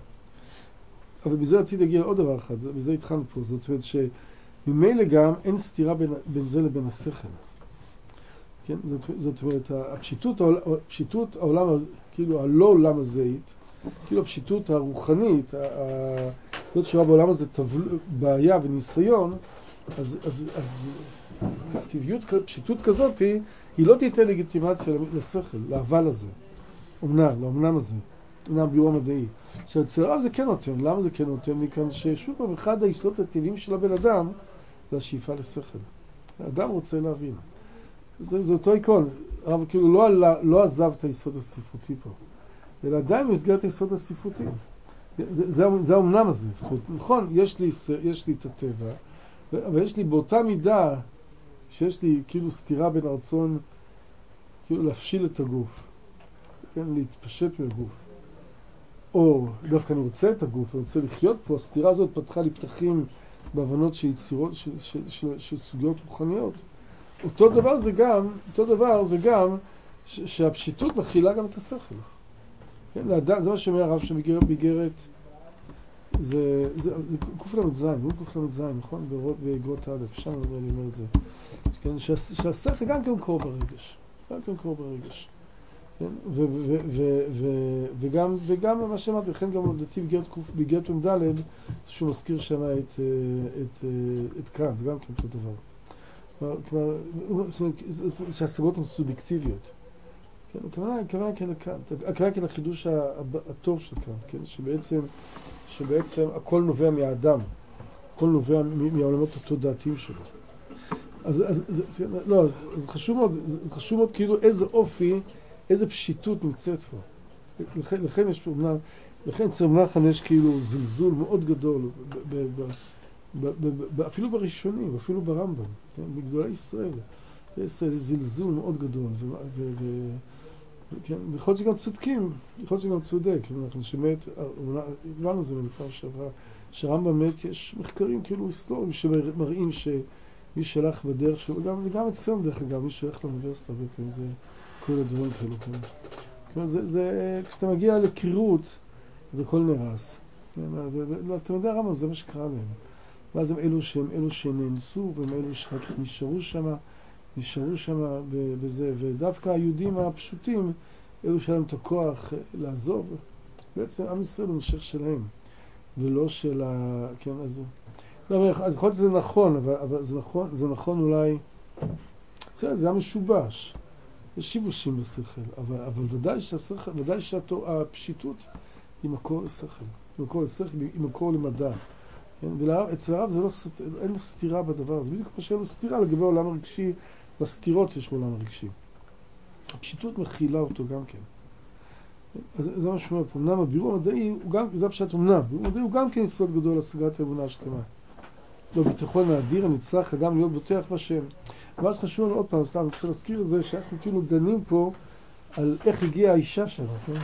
אבל בזה רציתי להגיע לעוד דבר אחד, בזה התחלנו פה, זאת אומרת שממילא גם אין סתירה בין, בין זה לבין השכל. כן? זאת, זאת אומרת, הפשיטות, הפשיטות העולם, כאילו הלא עולם הזהית, כאילו הפשיטות הרוחנית, זאת שרואה בעולם הזה בעיה וניסיון, אז, אז, אז, אז טבעיות, פשיטות כזאת היא, היא לא תיתן לגיטימציה לשכל, לאבל הזה, אומנם, לאומנם הזה, אומנם ביור המדעי. עכשיו, אצל הרב זה כן נותן, למה זה כן נותן? מכאן ששוב פעם, אחד היסודות הטבעיים של הבן אדם, זה השאיפה לשכל. האדם רוצה להבין. זה, זה אותו עיקרון, הרב כאילו לא, לא עזב את היסוד הספרותי פה, אלא עדיין במסגרת היסוד הספרותי. זה, זה, זה האומנם הזה. זאת אומרת, נכון, יש לי, יש לי את הטבע, אבל יש לי באותה מידה שיש לי כאילו סתירה בין הרצון כאילו להפשיל את הגוף, כן, להתפשט מהגוף. או דווקא אני רוצה את הגוף, אני רוצה לחיות פה, הסתירה הזאת פתחה לי פתחים בהבנות של יצירות, של, של, של, של סוגיות רוחניות. אותו דבר זה גם, אותו דבר זה גם ש, שהפשיטות מכילה גם את השכל. כן, לאדם, זה מה שאומר הרב שבגרת, זה, זה, זה קוף למד זין, הוא קוף למד זין, נכון? באגרות א', שם אני אומר את זה. כן, שה, שהשכל גם כן קור ברגש, גם כן קור ברגש. כן, ו, ו, ו, ו, וגם, וגם מה שאמרתי, לכן גם לדעתי בגרת ע"ד, שהוא מזכיר שם את, את, את קאנט, זה גם כן אותו דבר. כלומר, שההשגות הן סובייקטיביות. הכוונה כן לקאנט, הכוונה כן לחידוש הטוב של קאנט, כן? שבעצם, שבעצם הכל נובע מהאדם, הכל נובע מהעולמות התודעתיים שלו. אז, אז, לא, אז חשוב מאוד, זה חשוב מאוד כאילו איזה אופי, איזה פשיטות נמצאת פה. לכן, לכן יש פה, לכן אצל נחמן יש כאילו זלזול מאוד גדול, ב, ב, ב, ב, ב, אפילו בראשונים, אפילו ברמב"ם, כן? בגדולי ישראל. יש זלזול מאוד גדול, ו, ו, ו, כן, ויכול להיות שגם צודקים, יכול להיות שגם צודק, אנחנו שמת, הבנו את זה מלפעם שעברה, שרמב"ם מת, יש מחקרים כאילו היסטוריים שמראים שמי שהלך בדרך שלו, וגם, וגם אצלנו דרך אגב, מי שהולך לאוניברסיטה הרבה פעמים, זה כל הדברים כאלו, כן. כלומר, זה, זה, כשאתה מגיע לקרירות, אז הכל נרס. אתה יודע, רמב"ם, זה מה שקרה להם. ואז הם אלו שהם אלו שנאנסו, והם אלו שאחר כך נשארו שם, נשארו שם בזה, ודווקא היהודים הפשוטים, אלו שהיה להם את הכוח לעזוב, בעצם עם ישראל הוא המשך שלהם, ולא של ה... כן, אז... לא, אז יכול להיות שזה נכון, אבל, אבל זה נכון, זה נכון אולי... זה, זה היה משובש. יש שיבושים בשכל, אבל, אבל ודאי שהשכל, ודאי שהפשיטות היא מקור לשכל, היא מקור לשכל, היא מקור למדע. כן? ואצל הרב זה לא, אין לו סתירה בדבר הזה, בדיוק כמו שאין לו סתירה לגבי העולם הרגשי, בסתירות שיש בעולם הרגשי. הפשיטות מכילה אותו גם כן. אז זה מה שאומר פה, אמנם הבירור המדעי, הוא גם, זה הפשט אמנם, הבירור המדעי הוא גם כן יסוד גדול להשגת האמונה השלמה. לא ביטחון האדיר, הנצרך, אדם להיות בוטח בשם. ואז חשוב לנו עוד פעם, סתם, אני צריך להזכיר את זה, שאנחנו כאילו דנים פה על איך הגיעה האישה שלנו, כן?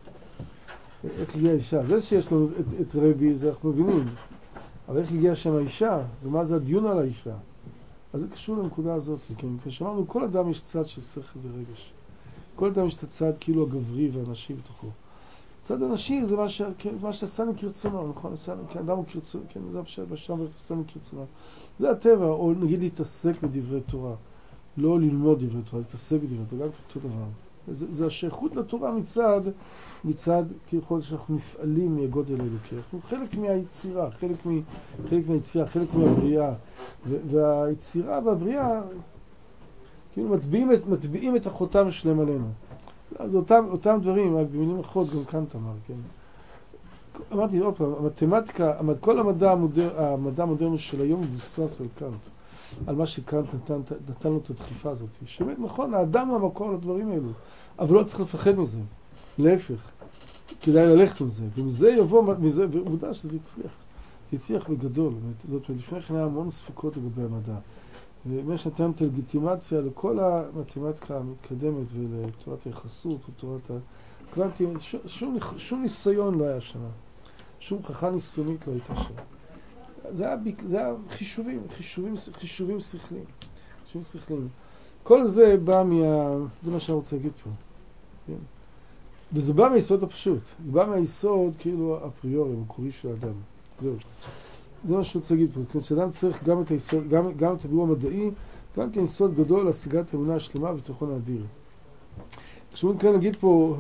איך הגיעה האישה. זה שיש לנו את, את רבי, זה אנחנו מבינים. אבל איך הגיעה שם האישה, ומה זה הדיון על האישה. אז זה קשור לנקודה הזאת, כן? כשאמרנו, כל אדם יש צד של שכל ורגש. כל אדם יש את הצד כאילו הגברי והנשי בתוכו. הצד הנשי זה מה, ש... מה שעשני כרצונו, נכון? כן, אדם הוא כרצונו, כן, אדם בשם ועשני כרצונו. זה הטבע, או נגיד להתעסק בדברי תורה. לא ללמוד דברי תורה, להתעסק בדברי תורה, גם אותו דבר. זה, זה השייכות לתורה מצד, מצד ככל שאנחנו מפעלים מהגודל האלוקי. אנחנו חלק מהיצירה, חלק, מ... חלק מהיצירה, חלק מהבריאה. ו... והיצירה והבריאה, כאילו מטביעים את, מטביעים את החותם שלהם עלינו. אז אותם, אותם דברים, רק במילים אחרות, גם קאנט אמר, כן. אמרתי עוד פעם, המתמטיקה, כל המדע המודר, המדע המודרני של היום מבוסס על קאנט, על מה שקאנט נתן, נתן לו את הדחיפה הזאת. שבאמת נכון, האדם הוא המקור לדברים האלו, אבל לא צריך לפחד מזה. להפך, כדאי ללכת עם זה, ומזה יבוא, מזה, ועובדה שזה יצליח. זה יצליח בגדול, זאת אומרת, לפני כן היה המון ספקות לגבי המדע. ויש נתן את הלגיטימציה לכל המתמטיקה המתקדמת ולתורת היחסות ותורת הקוונטים, שום, שום ניסיון לא היה שם, שום חכה ניסיונית לא הייתה שם. זה היה, זה היה חישובים, חישובים, חישובים שכליים, חישובים שכליים. כל זה בא מה... זה מה שאני רוצה להגיד פה. כן? וזה בא מהיסוד הפשוט, זה בא מהיסוד כאילו הפריורי, המקורי של האדם. זהו. זה מה שאני רוצה להגיד פה, כי שאדם צריך גם את היסוד, גם, גם את הבירור המדעי, גם כן יסוד גדול להשגת האמונה השלמה וביטחון האדיר. כשאומרים כאן נגיד פה,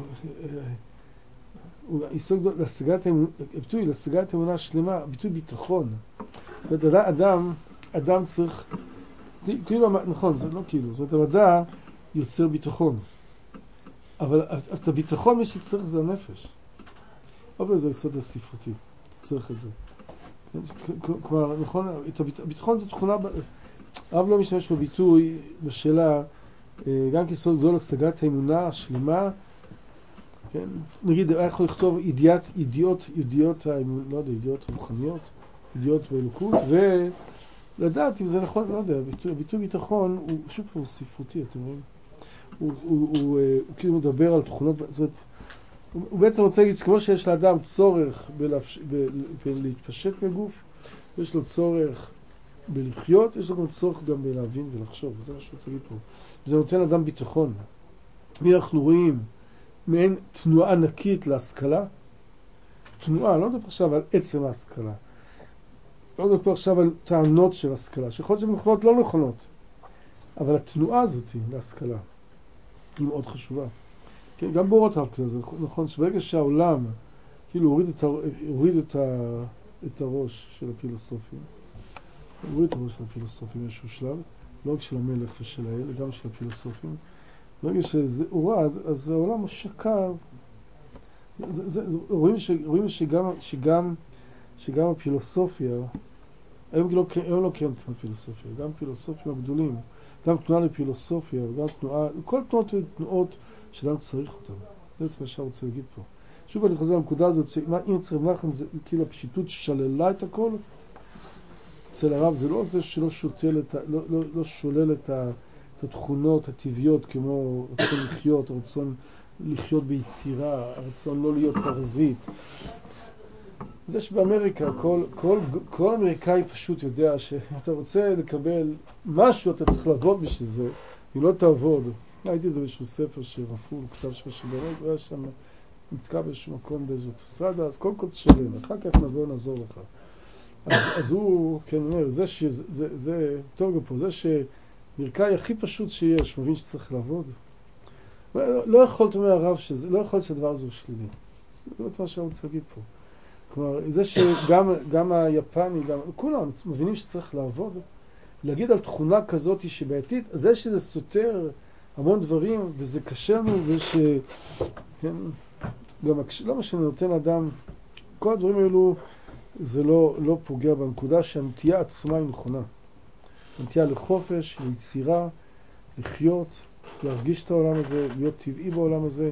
יסוד גדול להשגת האמונה, ביטוי להשגת האמונה השלמה, ביטוי ביטחון. זאת אומרת, אדם, אדם צריך, כאילו, נכון, זה לא כאילו, זאת אומרת, המדע יוצר ביטחון. אבל את הביטחון מי שצריך זה הנפש. אבל זה היסוד הספרותי, צריך את זה. כלומר, נכון, הביטחון זו תכונה, הרב לא משתמש בביטוי בשאלה, גם כיסוד גדול להשגת האמונה השלמה, כן? נגיד, היה יכול לכתוב ידיעות, ידיעות, ידיעות, לא יודע, ידיעות רוחניות, ידיעות באלוקות, ולדעת אם זה נכון, לא יודע, הביטוי, הביטוי ביטחון הוא שוב פעם ספרותי, אתם רואים? הוא, הוא, הוא, הוא, הוא כאילו מדבר על תכונות, זאת אומרת, הוא בעצם רוצה להגיד, כמו שיש לאדם צורך בלהפש... ב... בלהתפשט בגוף, יש לו צורך בלחיות, יש לו גם צורך גם בלהבין ולחשוב, זה מה שהוא רוצה להגיד פה. וזה נותן לאדם ביטחון. ואנחנו רואים מעין תנועה ענקית להשכלה, תנועה, לא מדבר עכשיו על עצם ההשכלה, לא מדבר עכשיו על טענות של השכלה, שיכול להיות שהן נכונות לא נכונות, אבל התנועה הזאת להשכלה היא מאוד חשובה. כן, גם באורות הרב כזה, נכון, שברגע שהעולם כאילו הוריד את, הוריד את, ה, את הראש של הפילוסופים, הוריד את הראש של הפילוסופים באיזשהו שלב, לא רק של המלך ושל האל, גם של הפילוסופים, ברגע שזה הורד, אז העולם שקר, זה, זה, זה, רואים, ש, רואים שגם, שגם, שגם הפילוסופיה, היום לא, היום לא קיימת כמו פילוסופיה, גם פילוסופים הגדולים, גם תנועה לפילוסופיה, וגם תנועה, כל תנועות תנועות שאדם צריך אותם. זה מה שאני רוצה להגיד פה. שוב אני חוזר לנקודה הזאת, אם צריך נחם, זה כאילו הפשיטות שללה את הכל, אצל הרב זה לא זה שלא שולל את, לא, לא, לא שולל את, ה, את התכונות הטבעיות, כמו רצון לחיות, רצון לחיות ביצירה, הרצון לא להיות פרזית. זה שבאמריקה, כל, כל, כל אמריקאי פשוט יודע שאתה רוצה לקבל משהו, אתה צריך לעבוד בשביל זה, אם לא תעבוד. ראיתי את זה באיזשהו ספר שרפול, כתב שבאמת, הוא היה שם, נתקע באיזשהו מקום באיזו אוטוסטרדה, אז קודם כל תשלם, אחר כך נבוא נעזור לך. אז, אז הוא, כן, אומר, זה ש... זה, זה, טוב גם פה, זה שאמריקאי הכי פשוט שיש, מבין שצריך לעבוד. לא, לא יכולת אומר הרב שזה, לא יכול שהדבר הזה הוא שלילי. זה לא מה שאני רוצה להגיד פה. כלומר, זה שגם גם היפני, גם, כולם מבינים שצריך לעבוד, להגיד על תכונה כזאת שבעתית, זה שזה סותר המון דברים, וזה קשה לנו, וש... כן, גם, לא מה שנותן אדם, כל הדברים האלו, זה לא, לא פוגע בנקודה שהנטייה עצמה היא נכונה. הנטייה לחופש, ליצירה, לחיות, להרגיש את העולם הזה, להיות טבעי בעולם הזה,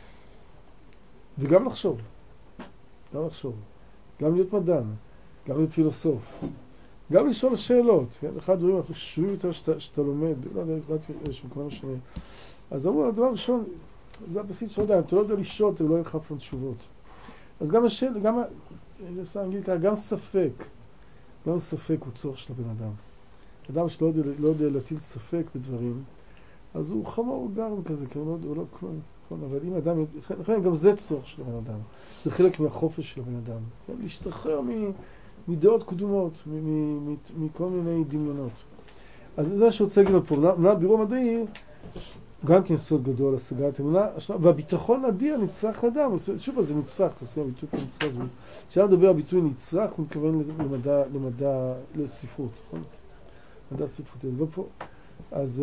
וגם לחשוב. גם לחשוב. גם להיות מדען, גם להיות פילוסוף. גם לשאול שאלות. כן? אחד הדברים החשובים יותר שאתה, שאתה לומד, לא יודע, יש מקום משנה. אז אמרו, הדבר הראשון, זה הבסיס של אדם, אתה לא יודע לשאול, אתה לא יהיה לך אף תשובות. אז גם השאל, גם, גם ספק, גם ספק הוא צורך של הבן אדם. אדם שלא יודע, לא יודע להטיל ספק בדברים, אז הוא חמור גרם כזה, כי הוא לא, הוא לא כלום. אבל אם אדם, לכן גם זה צורך של הבן אדם. זה חלק מהחופש של הבן אדם. להשתחרר מדעות קדומות, מכל מיני דמיונות. אז זה שרוצה להגיד פה, אמונה בירור מדעי, גם כן סוד גדול, השגת אמונה, והביטחון אדיר נצרך לאדם. שוב, זה נצרך, תעשי הביטוי כנצרך. כשאדם מדבר על ביטוי נצרך, הוא מתכוון למדע, למדע, לספרות, נכון? מדע ספרותי. אז בפה, אז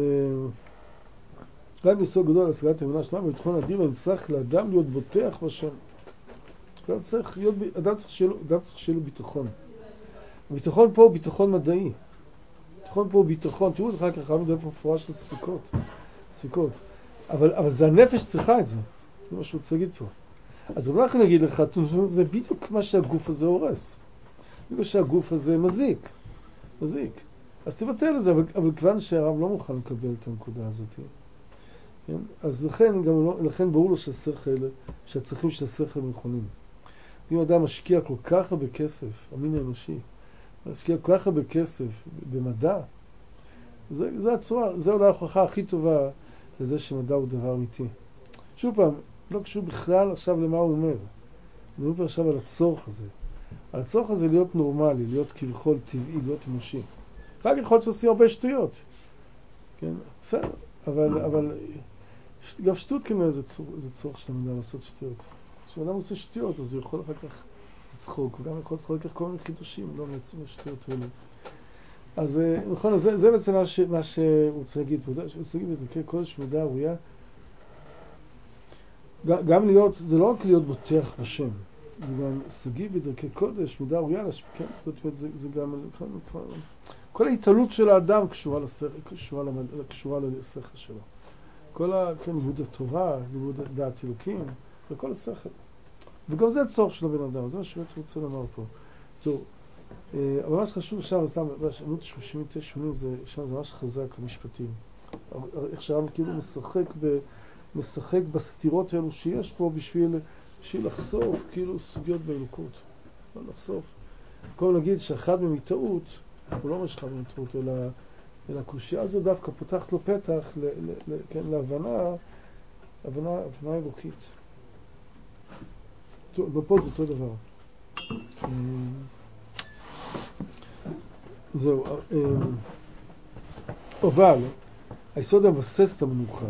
גם יסוד גדול, השגת אמונה שלמה, וביטחון אדיר, ונצרך לאדם להיות בוטח בשם. אדם צריך להיות, אדם צריך שיהיה לו, אדם צריך שיהיה לו ביטחון. הביטחון פה הוא ביטחון מדעי. ביטחון פה הוא ביטחון, תראו את אחר כך, אני מדבר פה מפורש של ספיקות. ספיקות. אבל, אבל זה הנפש צריכה את זה. זה מה שהוא רוצה להגיד פה. אז אני לא יכול להגיד לך, זה בדיוק מה שהגוף הזה הורס. בגלל שהגוף הזה מזיק. מזיק. אז תבטל את זה, אבל, אבל כיוון שהרב לא מוכן לקבל את הנקודה הזאת. כן? אז לכן, גם לא, לכן ברור לו שהשכל, שהצרכים של השכל הם נכונים. אם אדם משקיע כל כך הרבה כסף, המין האנושי, משקיע כל כך הרבה כסף במדע, זה, זה הצורה, זה אולי ההוכחה הכי טובה לזה שמדע הוא דבר אמיתי. שוב פעם, לא קשור בכלל עכשיו למה הוא אומר. אני אומר עכשיו על הצורך הזה. על הצורך הזה להיות נורמלי, להיות כביכול טבעי, להיות אנושי. רק יכול להיות שעושים הרבה שטויות. כן? בסדר. אבל, אבל גם שטות כנראה זה, צור, זה צורך של המדע לעשות שטויות. כשאדם עושה שטויות, אז הוא יכול אחר כך לצחוק, וגם יכול לצחוק אחר כך כל מיני חידושים, לא מעצם השטויות האלה. אז נכון, זה, זה בעצם מה, ש, מה שהוא רוצה להגיד פה. הוא רוצה להגיד בדרכי קודש מידה ראויה. גם להיות, זה לא רק להיות בוטח בשם, זה גם סגי בדרכי קודש, מידה ראויה, כן? זאת אומרת, זה, זה גם, כל ההתעלות של האדם קשורה לשכל, קשורה, קשורה לשכל שלו. כל ה, כן, לימוד התורה, לימוד דעת אלוקים, וכל השכל. וגם זה הצורך של הבן אדם, זה מה שבעצם רוצה לומר פה. טוב, אבל ממש חשוב עכשיו, סתם, עמוד שלושים ותשע שמונים, זה ממש חזק המשפטים. איך שהרב כאילו משחק ב... משחק בסתירות האלו שיש פה בשביל, בשביל לחשוף כאילו סוגיות באלוקות. לא לחשוף. כל נגיד שאחד מטעות, הוא לא משחק מטעות, אלא, אלא הקושייה הזו דווקא פותחת לו פתח ל, ל, ל, כן, להבנה, הבנה, הבנה אלוקית. ופה זה אותו דבר. זהו. אבל, היסוד המבסס את המנוחה,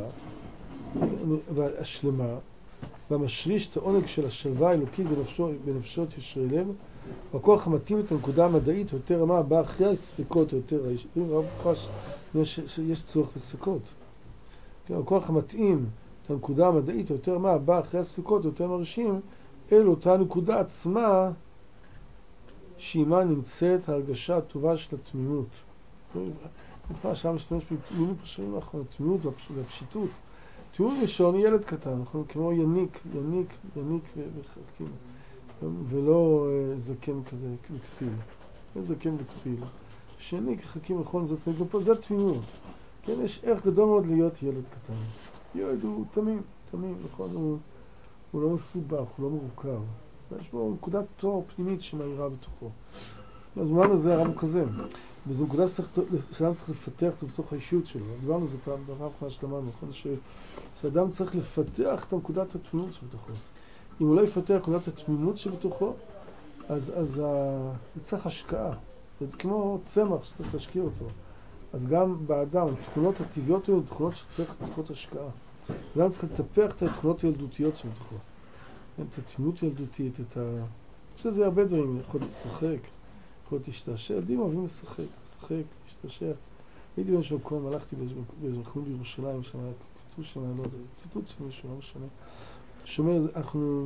והשלמה, והמשריש את העונג של השלווה האלוקית בנפשות ישרי לב, והכוח המתאים את הנקודה המדעית יותר רמה הבאה אחרי הספקות יותר, יש רב מפרש שיש צורך בספקות. הכוח המתאים את הנקודה המדעית יותר רמה הבאה אחרי הספקות יותר מרשים, אל אותה נקודה עצמה שעימה נמצאת ההרגשה הטובה של התמימות. מפרש שם משתמש בתמימות בשנים האחרונות, תמימות והפשיטות. תמימות ראשון ילד קטן, אנחנו כמו יניק, יניק, יניק וחלקים, ולא זקן כזה וכסיל. זקן וכסיל. שיניק חכים נכון, זאת אומרת, גם פה זה תמימות. כן, יש ערך גדול מאוד להיות ילד קטן. ילד הוא תמים, תמים, נכון? הוא, הוא לא מסובך, הוא לא מורכב. יש בו נקודת תואר פנימית שמאירה בתוכו. אז במובן הזה הרב הוא כזה. וזו נקודה שאדם צריך לפתח את זה בתוך האישיות שלו. דיברנו על זה פעם, בפעם אחרונה שלמדנו, נכון? שאדם צריך לפתח את נקודת התמימות שבתוכו. אם הוא לא יפתח את נקודת התמימות שבתוכו, אז, אז ה... זה צריך השקעה. זה כמו צמח שצריך להשקיע אותו. אז גם באדם, התכונות הטבעיות האלה, תכונות שצריכות השקעה. אדם צריך לטפח את התכונות הילדותיות שבתוכו. את התמימות הילדותית, את ה... יש לזה הרבה דברים, יכול לשחק, יכול להשתעשע. ילדים אוהבים לשחק, לשחק, להשתעשע. הייתי באיזשהו מקום, הלכתי באיזו מקום בירושלים, שם היה כתוב שם, לא, זה ציטוט של מישהו, לא משנה. שאומר, אנחנו,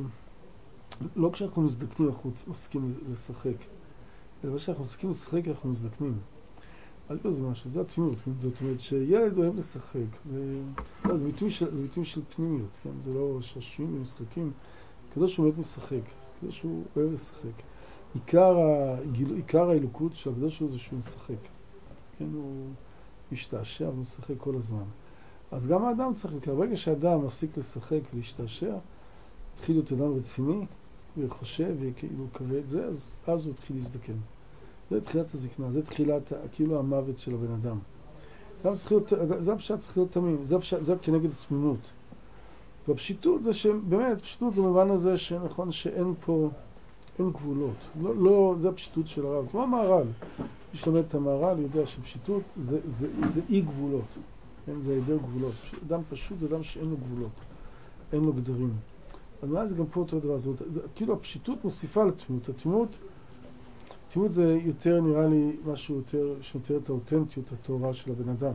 לא כשאנחנו מזדקנים, אנחנו עוסקים לשחק. אלא כשאנחנו עוסקים לשחק, אנחנו מזדקנים. אל תראה זה משהו, זה התמימות, זאת אומרת שילד אוהב לשחק. ו... לא, זה ביטוי של, זה ביטוי של פנימיות, כן? זה לא שעשועים ומשחקים. כדאי שהוא באמת משחק, כדאי שהוא אוהב לשחק. עיקר, הגיל... עיקר האלוקות של הקדוש הוא זה שהוא משחק. כן, הוא משתעשע ומשחק כל הזמן. אז גם האדם צריך, ברגע שהאדם מפסיק לשחק ולהשתעשע, התחיל להיות אדם רציני וחושב וכאילו קרא את זה, אז, אז הוא התחיל להזדקן. זה תחילת הזקנה, זה תחילת כאילו המוות של הבן אדם. להיות, זה הפשט צריך להיות תמים, זה, הפשט, זה כנגד התמימות. והפשיטות זה שבאמת, פשיטות זה במובן הזה שנכון שאין פה, אין גבולות. לא, לא, זה הפשיטות של הרב. כמו המהר"ל. מי שלומד את המהר"ל יודע שפשיטות זה, זה, זה אי גבולות. כן? זה היעדר גבולות. אדם פשוט זה אדם שאין לו גבולות. אין לו גדרים. אז מה זה גם פה אותו דבר? זאת, זה, כאילו הפשיטות מוסיפה לתמימות. התמימות, התמימות זה יותר נראה לי משהו יותר, שיותר את האותנטיות הטהורה של הבן אדם.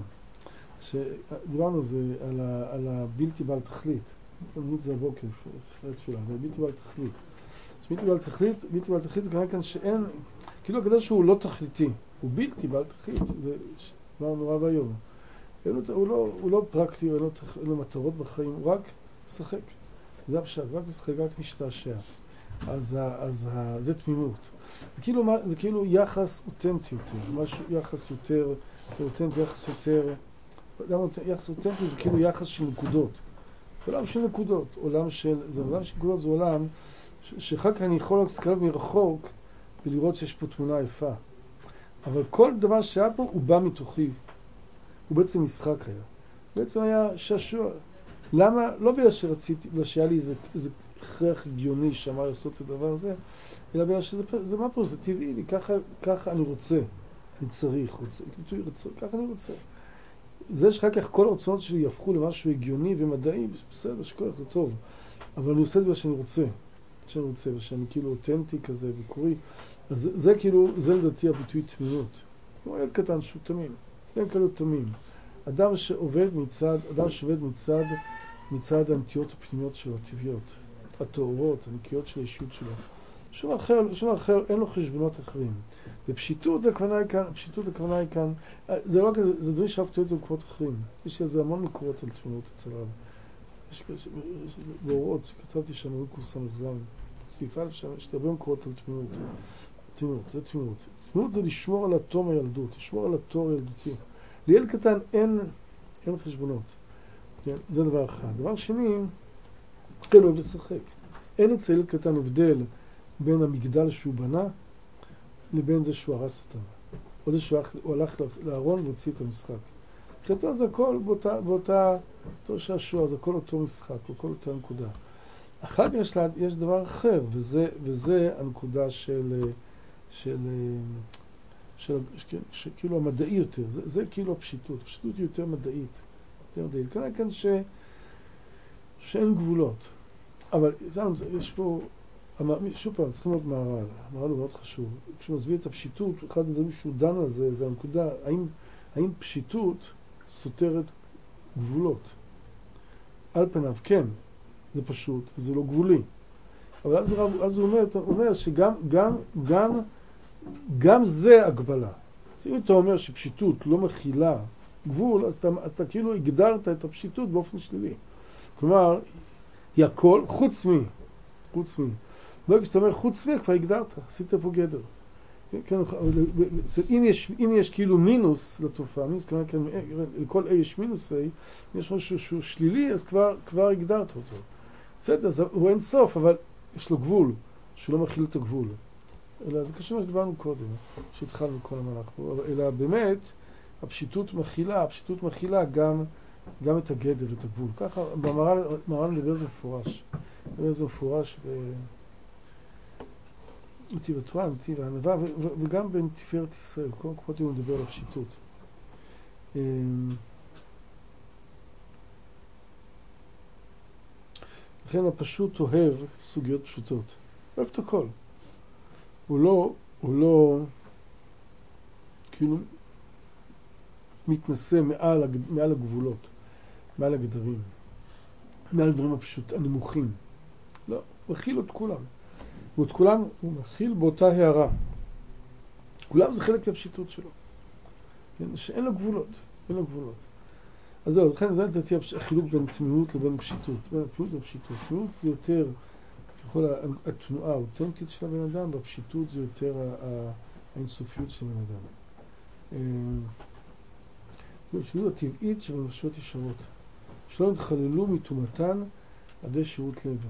שדיברנו על זה, על, ה, על הבלתי בעל תכלית. תמיד זה הבוקר, אחרי תפילה, זה בלתי בעל תכלית. בלתי בעל תכלית, בלתי בעל תכלית זה כנראה כאן שאין, כאילו הקדוש הוא לא תכליתי, הוא בלתי בעל תכלית, זה דבר נורא והיום. הוא לא, הוא לא פרקטי, אין לו, אין לו מטרות בחיים, הוא רק משחק. זה הפשט, רק משחק, רק משתעשע. אז, אז זה תמימות. זה כאילו, זה כאילו יחס אותנטי יותר, משהו, יחס יותר, אותנטי, יחס יותר, יחס אותנטי זה כאילו יחס של נקודות. עולם של נקודות, עולם של, זה עולם של נקודות, זה עולם שאחר כך אני יכול להסתכל מרחוק ולראות שיש פה תמונה יפה. אבל כל דבר שהיה פה הוא בא מתוכי. הוא בעצם משחק היה. בעצם היה שעשוע. למה? לא בגלל שרציתי, בגלל שהיה לי איזה, איזה הכרח הגיוני שאמר לעשות את הדבר הזה, אלא בגלל שזה, זה מה פה, זה טבעי לי, ככה, ככה אני רוצה, אני צריך, רוצה, ככה אני רוצה. זה שאחר כך כל הרצונות שלי יהפכו למשהו הגיוני ומדעי, בסדר, שכל כך זה טוב. אבל אני עושה את זה שאני רוצה, שאני רוצה, ושאני כאילו אותנטי כזה וקורי. אז זה, זה כאילו, זה לדעתי הביטוי תמימות. כמו ילד קטן שהוא תמים, ילד כאילו תמים. אדם שעובד מצד, אדם שעובד מצד, מצד הנטיות הפנימיות שלו, הטבעיות, הטהורות, הנקיות של האישיות שלו. שום אחר, שום אחר, אין לו חשבונות אחרים. ופשיטות זה הכוונה היא כאן, פשיטות הכוונה היא כאן, זה לא כזה, זה דברים שאהבתי את זה במקומות אחרים. יש לזה המון מקורות על תמימות אצל רב. יש בהוראות שכתבתי שם, הוא קורס המחזם. סעיפה שם, יש הרבה מקורות על תמימות. תמימות, זה תמימות. תמימות זה לשמור על התום הילדות, לשמור על התור הילדותי. לילד קטן אין, אין חשבונות. כן? זה דבר אחד. דבר שני, כן, אוהב לשחק. אין אצל ילד קטן הבדל בין המגדל שהוא בנה לבין זה שהוא הרס אותם. או זה שהוא הלך לארון והוציא את המשחק. מבחינתו זה הכל באותה, באותה, אותו שעשוע, זה הכל אותו משחק, הכל אותה נקודה. אחר כך יש, יש דבר אחר, וזה, וזה הנקודה של, של, של, של, של כאילו המדעי יותר. זה, זה כאילו הפשיטות. הפשיטות היא יותר מדעית. יותר מדעית. כנראה כאן ש, שאין גבולות. אבל יש פה, שוב פעם, צריכים להיות מהר"ל. מהר"ל הוא מאוד חשוב. כשהוא מסביר את הפשיטות, אחד הדברים שהוא דן על זה, זה הנקודה, האם, האם פשיטות סותרת גבולות? על פניו, כן, זה פשוט, זה לא גבולי. אבל אז, אז הוא אומר, הוא אומר שגם גם, גם, גם זה הגבלה. אז אם אתה אומר שפשיטות לא מכילה גבול, אז אתה, אז אתה כאילו הגדרת את הפשיטות באופן שלילי. כלומר, היא הכל חוץ מי, חוץ מי. ברגע שאתה אומר חוץ מי, כבר הגדרת, עשית פה גדר. כן, אם יש, אם יש כאילו מינוס לתופעה, מינוס כלומר, כן, לכל A יש מינוס A, אם יש משהו שהוא שלילי, אז כבר, כבר הגדרת אותו. בסדר, אז הוא אין סוף, אבל יש לו גבול, שהוא לא מכיל את הגבול. אלא זה קשור מה שדיברנו קודם, שהתחלנו כל המהלך פה, אלא באמת, הפשיטות מכילה, הפשיטות מכילה גם, גם את הגדר ואת הגבול. ככה, במהר"ל מדבר זה מפורש. מדבר זה מפורש ב... נתיב התורה, נתיב הענווה, וגם בתפארת ישראל. כל מקומות הוא מדבר על הפשיטות. לכן הפשוט אוהב סוגיות פשוטות. אוהב את הכל. הוא לא, הוא לא, כאילו, מתנשא מעל, מעל הגבולות, מעל הגדרים, מעל הדברים הפשוט, הנמוכים. לא, הוא מכיל את כולם. ואת כולם הוא מכיל באותה הערה. כולם זה חלק מהפשיטות שלו. כן? שאין לו גבולות, אין לו גבולות. אז זהו, לכן זה לדעתי החילוק בין תמימות לבין פשיטות. בין התמימות לפשיטות. תמימות זה יותר, ככל התנועה האותנטית של הבן אדם, והפשיטות זה יותר האינסופיות של הבן אדם. הפשיטות הטבעית של נפשות ישרות. שלא נתחללו מתומתן עדי שירות לב.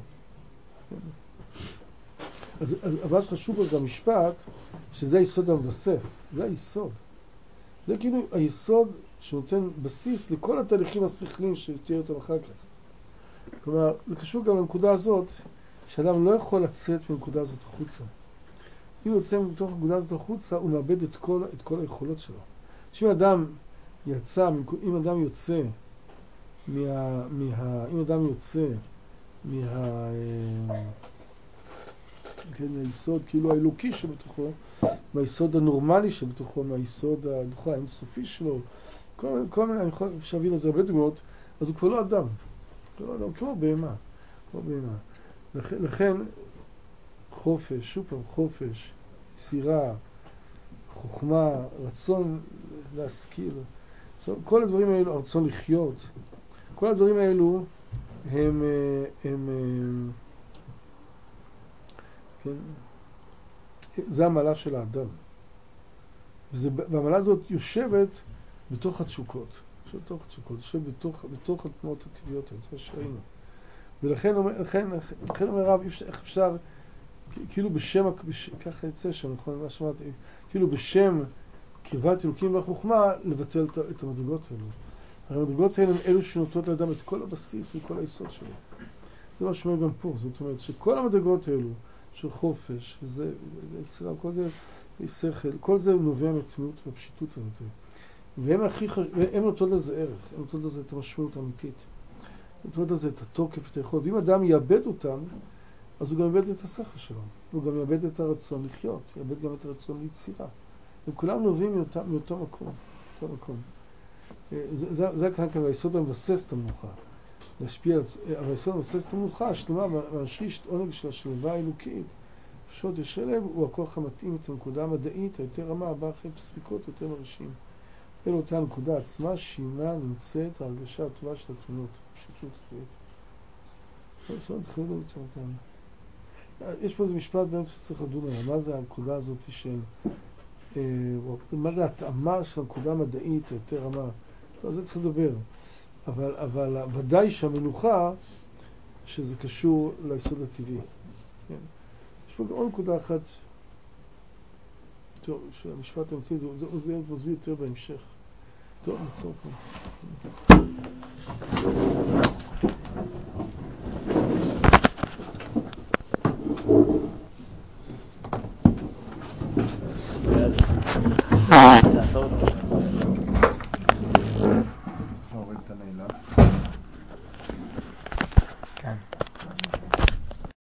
אז אבל שחשוב בו זה המשפט, שזה היסוד המבסס, זה היסוד. זה כאילו היסוד שנותן בסיס לכל התהליכים השכליים שתהיה אותם אחר כך. כלומר, זה קשור גם לנקודה הזאת, שאדם לא יכול לצאת מהנקודה הזאת החוצה. אם הוא יוצא מתוך הנקודה הזאת החוצה, הוא מאבד את כל, את כל היכולות שלו. שאם אדם יצא, אם אדם יוצא מה... מה אם אדם יוצא מה... כן, מהיסוד כאילו האלוקי שבתוכו, מהיסוד הנורמלי שבתוכו, מהיסוד האינסופי שלו, כל, כל מיני, אני יכול להביא לזה הרבה דוגמאות, אז הוא כבר לא אדם, כבר לא, כמו בהמה, כמו בהמה. לכן, לכן חופש, שוב פעם, חופש, יצירה, חוכמה, רצון להשכיל, כל הדברים האלו, הרצון לחיות, כל הדברים האלו הם, הם, הם כן? זה המעלה של האדם. וזה, והמעלה הזאת יושבת בתוך התשוקות. יושבת בתוך התשוקות, יושבת בתוך, בתוך התנועות הטבעיות, זה מה שראינו. ולכן לכן, לכן אומר רב, איך אפשר, כאילו בשם, ככה יצא שם, נכון? מה שמעתי, כאילו בשם קרבת אלוקים והחוכמה, לבטל את המדרגות האלו. הרי המדרגות האלה הם אלו שנותנות לאדם את כל הבסיס וכל היסוד שלו. זה מה שאומר גם פה, זאת אומרת שכל המדרגות האלו, של חופש, וזה, יצירה, כל זה שכל, כל זה נובע מתמימות והפשיטות הזאת. והם הכי חש... והם נותנות לזה ערך, הם נותנות לזה את המשמעות האמיתית. הם נותנות לזה את התוקף, את היכולת. ואם אדם יאבד אותם, אז הוא גם יאבד את השכל שלו. הוא גם יאבד את הרצון לחיות, יאבד גם את הרצון ליצירה. הם כולם נובעים מאותו, מאותו מקום, מאותו מקום. זה, זה, זה כאן כאן, היסוד המבסס את המנוחה. להשפיע על... אבל היסוד המבסס את המנוחה, השלמה, והשריש עונג של השלווה האלוקית, פשוט ישלב, הוא הכוח המתאים את הנקודה המדעית, היותר רמה, הבאה אחרי פספיקות יותר מרשים. אלו אותה הנקודה עצמה, שינה נמצאת ההרגשה הטובה של התמונות. פשיטות טבעית. שלא תחילו את אותם. יש פה איזה משפט באמצע שצריך לדון עליו. מה זה הנקודה הזאת של... אה, מה זה התאמה של הנקודה המדעית, היותר רמה? לא, זה צריך לדבר. אבל, אבל ודאי שהמנוחה, שזה קשור ליסוד הטבעי. כן. יש פה עוד נקודה אחת, טוב, שהמשפט האמצעי, זה, זה, זה מוזבי יותר בהמשך. טוב, נצור פה.